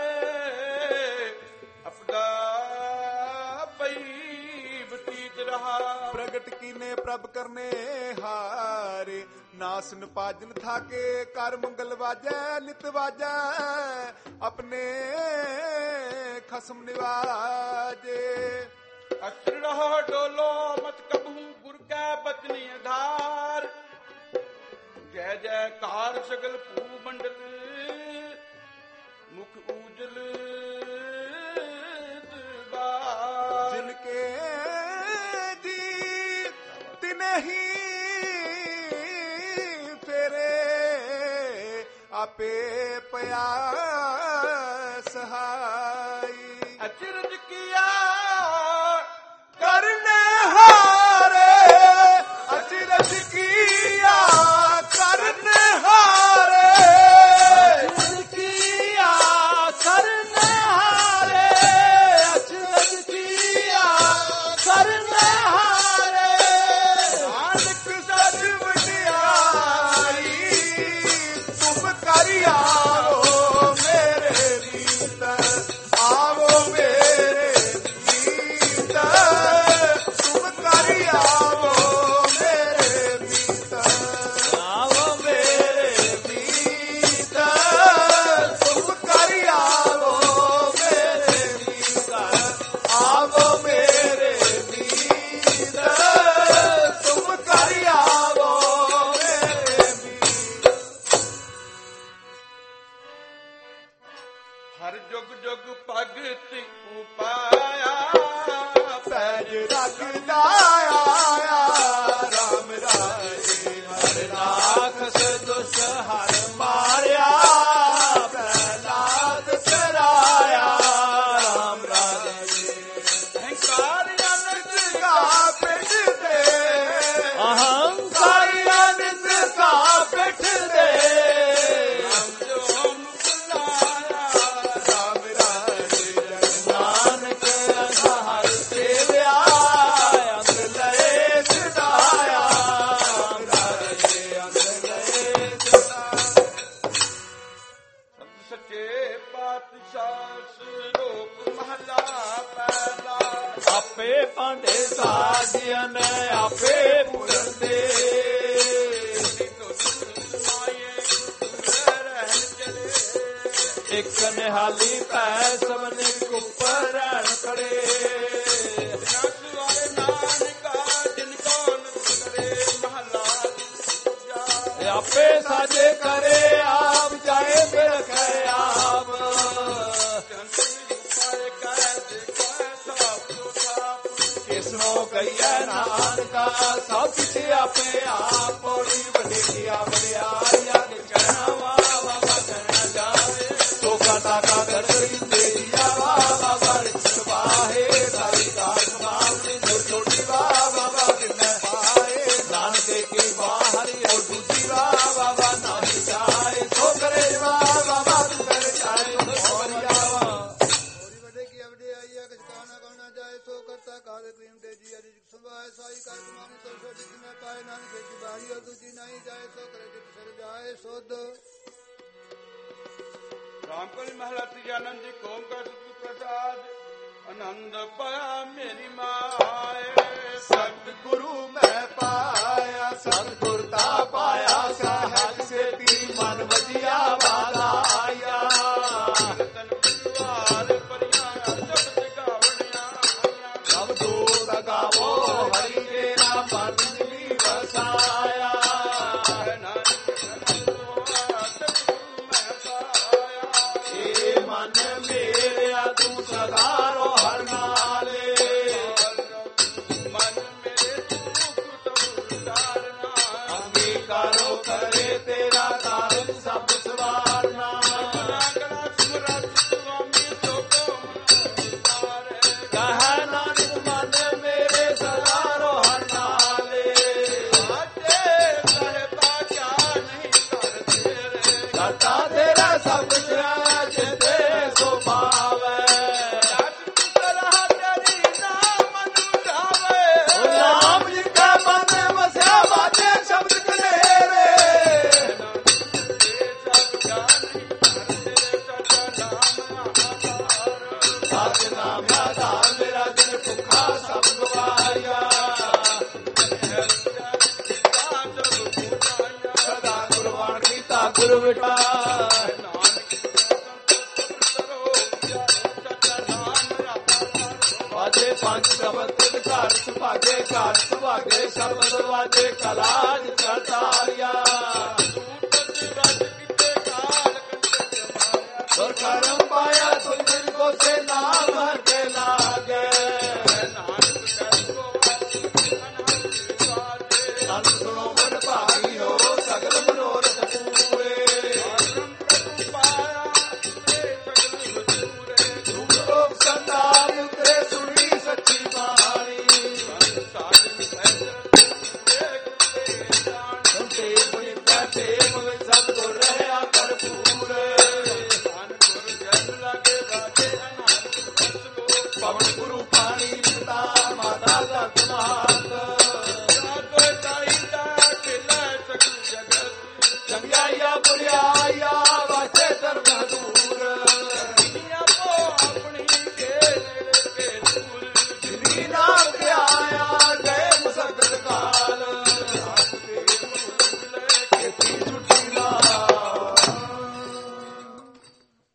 ਅਪਦਾ ਪਈ ਬਤੀਤ ਰਹਾ ਪ੍ਰਗਟ ਕੀਨੇ ਪ੍ਰਭ ਕਰਨੇ ਹਾਰੇ ਨਾਸਨ ਪਾਜਨ ਥਾਕੇ ਕਰ ਮੰਗਲ ਵਾਜੈ ਨਿਤ ਵਾਜੈ ਆਪਣੇ ਖਸਮ ਨਿਵਾਜੇ ਅਸਰ ਰਹੋ ਡੋਲੋ ਮਤ ਕਬਹੂ ਗੁਰ ਕੈ ਬਚਨੀ ਆਧਾਰ ਜੈ ਜੈਕਾਰ ਸਗਲ ਭੂ ਮੰਡਲ ਮੁਖ ਊਜਲ ਦਰਬਾਰ ਜਿਨ ਕੇ ਜੀ ਤਿਨਹੀ ਫੇਰੇ ਆਪੇ ਪਿਆ ਸਹਾਈ ਅਚਰਜ ਕੀਆ ਕਰਨੇ ਹਾਰੇ ਅਚਰਜ ਕੀਆ ਕਰਨੇ ਹਾਰੇ ਕੀਆ ਕਰਨ ਹਾਰੇ ਅਚਰਜ ਕੀਆ ਕਰਨ ਹਾਰੇ ਨਾਨਕ ਸੱਚ ਵਡਿਆਈ ਤੁਮ ਕਰ ਆਵੋ ਮੇਰੇ ਮੀਤ ਆਵੋ ਮੇਰੇ ਜੁਗ ਜੁਗ ਭਗਤ ਉਪਾਇਆ ਪੈਜ ਰੱਖਦਾ ਆਇਆ ਰਾਮ ਰਾਜੇ ਹਰ ਰਾਖਸ ਦੁਸ਼ ਹਰ ਮਾਰਿਆ ਪ੍ਰਹਲਾਦ ਸਰਾਇਆ ਰਾਮ ਰਾਜੇ ਹੰਕਾਰ ਅਨੰਦ ਕਾ ਪਿੱਠ ਦੇ ਅਹੰਕਾਰੀ ਅਨੰਦ ਕਾ ਪਿੱਠ ਦੇ ਜੋ ਮੁਕਲਾਇਆ ਰਾਮ ਰਾਜੇ ਜਨ ਨਾਨਕ ਹਰ ਸੇਵਿਆ ਅੰਗ ਲਏ ਸਦਾਇਆ ਰਾਮ ਰਾਜੇ ਅੰਗ ਲਏ ਸਦਾਇਆ ਸੱਚੇ ਪਾਤਸ਼ਾਹ ਸ਼ਲੋਕ ਮਹਲਾ ਪਹਿਲਾ ਆਪੇ ਭਾਂਡੇ ਸਾਜਿਆਂ ਨੇ ਆਪੇ ਪੁਰੰਦੇ ਇੱਕ ਨਿਹਾਲੀ ਪੈ ਸਭਨੇ ਉੱਪਰ ਰਹਿਣ ਖੜੇ ਆਪੇ ਸਾਜੇ ਕਰੇ ਆਪ ਜਾਏ ਫਿਰ ਕਰੇ ਆਪ ਕਿਸਨੋ ਕਹੀਏ ਨਾਨਕਾ ਸਭ ਕੁਛ ਆਪੇ ਆਪ ਪੌੜੀ ਵੱਡਿਆ ਵਡਿਆਈਆ ਦੇ ਕਹਿਣਾ ਵਾ ਕਰਨਾ ਜਾਵੇ ਤੋਕਾ ਤਾਕਾ ਕਰਦੀ ਤੇਰੀਆ ਵਾ ਬਰਛ ਵਾਹੇ ਸਾਰੀ ਕਾਰ ਸਮਾਪਤੀ ਜੋ ਛੋਟੀ ਵਾ ਕਿੰਨੇ ਪਾਏ ਨਾਨਕੇ ਕੀ ਬਾਹਰ ਉਹ ਦੂਜੀ ਵਾ ਨਹੀਂ ਜਾਏ ਸੋ ਕਰੇ ਵਾ ਤੂੰ ਕਰ ਜਾਏ ਮੋਰੀਆ ਵਾ ਹੋਰੀ ਵੱਡੇ ਕੀ ਅਵਡੇ ਆਈ ਹੈ ਕਿਸ ਕਾਣਾ ਕਾਣਾ ਜਾਏ ਸੋ ਕਰਤਾ ਕਾਲ ਕਰੀਮ ਤੇ ਜੀ ਅਜੀ ਸੁਭਾਏ ਸਾਈ ਕਰ ਮਾਨੀ ਸੋ ਛੋਟੀ ਜਿਵੇਂ ਪਾਏ ਨਾਨਕ ਦੀ ਬਾਰੀ ਉਹ ਦੂਜੀ ਨਹੀਂ ਜਾਏ ਸੋ ਕਰੇ ਜਿਤ ਸਿਰ ਜਾਏ ਸੁਧ ਰਾਮਕਲੀ ਮਹਲਾ ਤੀਜਾ ਆਨੰਦ ਜੀ ਕੌਮ ਕਾ ਸੁਖ ਪ੍ਰਸਾਦ ਆਨੰਦ ਪਾਇਆ ਮੇਰੀ ਮਾਏ ਸਤਿਗੁਰੂ ਮੈਂ ਪਾਇਆ ਸਤਿਗੁਰ ਦਾ ਪਾਇਆ ਸਹਿਜ ਸੇਤੀ ਮਨ ਵਜਿਆ ਵਾਦਾ ਆਇਆ ਤਨ ਪਿਆਰ ਪਰਿਆ ਸ਼ਬਦ ਗਾਵਣਿਆ ਸਭ ਦੂਤ ਗਾਵੋ ਹਰੀ ਤੇਰਾ ਮਨ ਜਿਨੀ ਵਸਾਇਆ ਏ ਮਨ ਮੇਰਿਆ ਤੂੰ ਸਦਾ ਰੋ ਹਰ ਨਾਲੇ ਮਨ ਮੇਰੇ ਦੁਖ ਉਤਾਰਨਾ ਅੰਗੀਕਾਰੋ ਕਰੇ ਤੇਰਾ ਕਾਰਜ ਸਭ ਸਵਾਰਨਾ ਕਲਾ ਸਮਰੱਥ ਸੁਆਮੀ ਜੋ ਕੋ ਮਨ ਕਹੈ ਨਾਨਕ ਮਨ ਮੇਰੇ ਸਦਾ ਰੋ ਹਰ ਨਾਲੇ ਆਜੇ ਸਹਿਬਾ ਕਿਆ ਨਹੀਂ ਕਰ ਤੇਰੇ ਕਰਤਾ ਤੇਰਾ ਸਭ ਕੁਛ ਜਿਤੇ ਸੋ ਪਾਵੈ ਓ ਨਾਮ ਜੀ ਕਾ ਮਨ ਵਸਿਆ ਵਾਜੇ ਸ਼ਬਦ ਕਲੇਰੇ ਸਤ ਨਾਮ ਆਧਾਰ ਮੇਰਾ ਦਿਲ ਭੁੱਖਾ ਸਭ ਗਵਾਇਆ ਸਦਾ ਕੁਰਬਾਨ ਕੀਤਾ ਗੁਰੂ ਵਿਟਾ ਵਾਜੇ ਪੰਜ ਸ਼ਬਦ ਘਰ ਸੁਭਾਗੇ ਸ਼ਬਦ ਵਾਜੇ ਕਲਾਜ ਕਰਤਾਰਿਆ ਗੁਰ ਕਰਮ ਪਾਇਆ